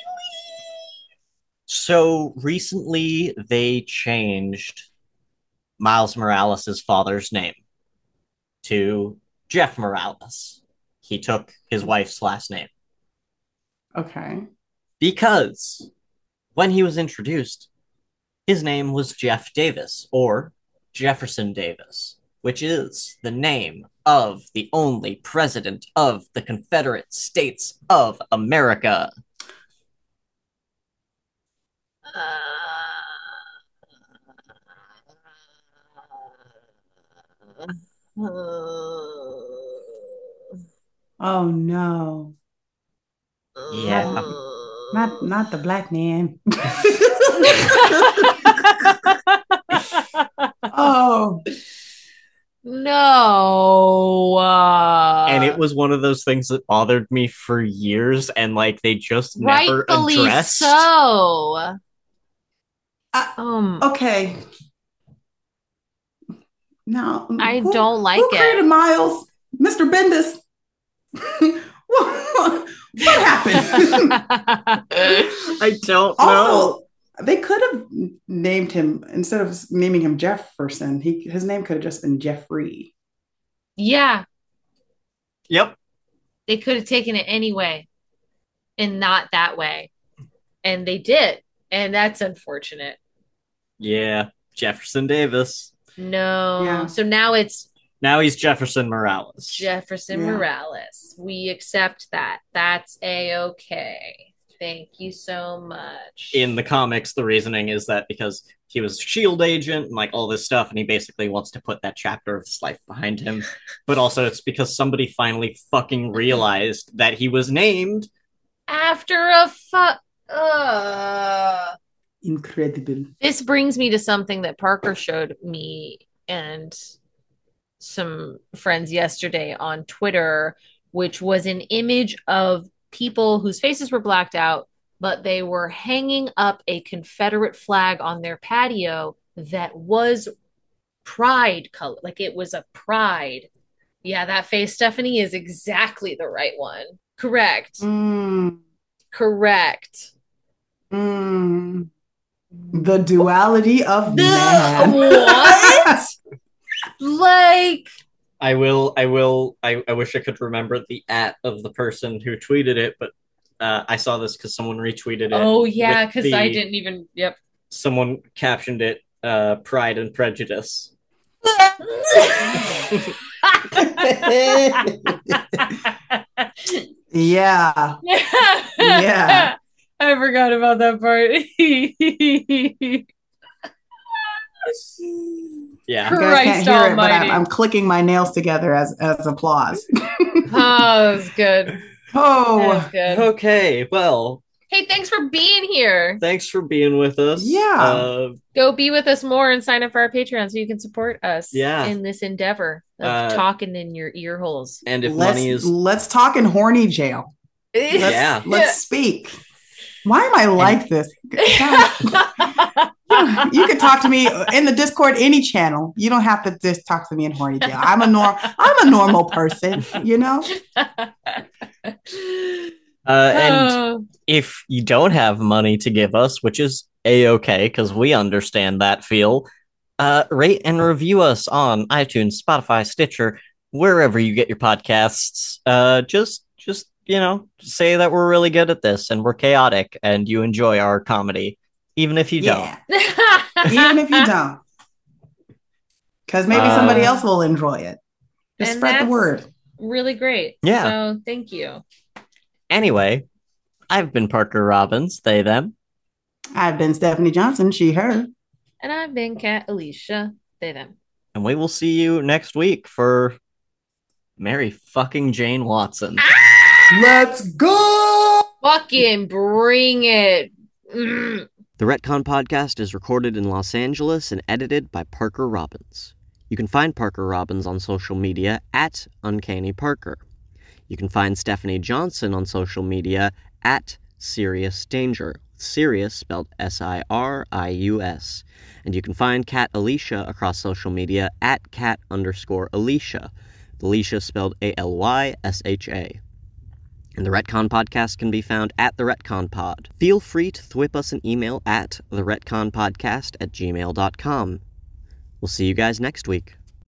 So recently they changed Miles Morales' father's name to Jeff Morales. He took his wife's last name Okay. because when he was introduced, his name was Jeff Davis or Jefferson Davis, which is the name of the only president of the Confederate States of America. Oh no. Yeah. Not not the black man. Oh. No. Uh, And it was one of those things that bothered me for years, and like they just never rightfully addressed. so. I- Um, Okay. No. I who- don't like Who created it. Miles? Mister Bendis. what, what happened? I don't know. Also, they could have named him instead of naming him Jefferson. He his name could have just been Jeffrey. Yeah, Yep. they could have taken it anyway and not that way. And they did. And that's unfortunate. Yeah. Jefferson Davis. No. Yeah. So now it's Now he's Jefferson Morales. Jefferson Yeah. Morales. We accept that. That's a-okay. Thank you so much. In the comics, the reasoning is that because he was a SHIELD agent and like all this stuff, and he basically wants to put that chapter of his life behind him. But also, it's because somebody finally fucking realized that he was named. After a fu- uh Incredible. This brings me to something that Parker showed me and some friends yesterday on Twitter, which was an image of people whose faces were blacked out, but they were hanging up a Confederate flag on their patio that was pride color. Like it was a pride. Yeah, that face, Stephanie, is exactly the right one. Correct. Mm, Correct. mm. The duality of The man. what? Like I will, I will, I, I wish I could remember the at of the person who tweeted it, but uh, I saw this because someone retweeted it. oh yeah, with because the- I didn't even. Yep. Someone captioned it uh, Pride and Prejudice. Yeah. Yeah. I forgot about that part. Yeah. You guys Christ can't hear it, but I'm, almighty. I'm clicking my nails together as as applause. Oh, that was good. That Oh, was good. Okay, well, Hey, thanks for being here. thanks for being with us. Yeah. Uh, Go be with us more and sign up for our Patreon so you can support us Yeah. in this endeavor of Uh, talking in your ear holes. and if let's money is let's talk in horny jail. Let's, Yeah. let's speak. Why am I like this? God, you can talk to me in the Discord, any channel. You don't have to just talk to me in horny jail. I'm a norm. I'm a normal person. You know. uh, and Oh. if you don't have money to give us, which is a-okay because we understand that feel, uh, rate and review us on iTunes, Spotify, Stitcher, wherever you get your podcasts. Uh, just, just you know, say that we're really good at this and we're chaotic and you enjoy our comedy, even if you Yeah. don't. Even if you don't, because maybe Uh, somebody else will enjoy it. Just And spread the that's- word. really great. Yeah. So thank you. Anyway, I've been Parker Robbins, they, them. I've been Stephanie Johnson, she, her. And I've been Kat Alicia, they, them. And we will see you next week for Mary fucking Jane Watson. Ah! Let's go! Fucking bring it. Mm. The Retcon Podcast is recorded in Los Angeles and edited by Parker Robbins. You can find Parker Robbins on social media at Uncanny Parker. You can find Stephanie Johnson on social media at Serious Danger. Sirius spelled S I R I U S. And you can find Kat Alicia across social media at cat underscore Alicia. Alicia spelled A L Y S H A. And the Retcon Podcast can be found at the Retcon Pod. Feel free to thwip us an email at the retcon podcast at gmail dot com. We'll see you guys next week.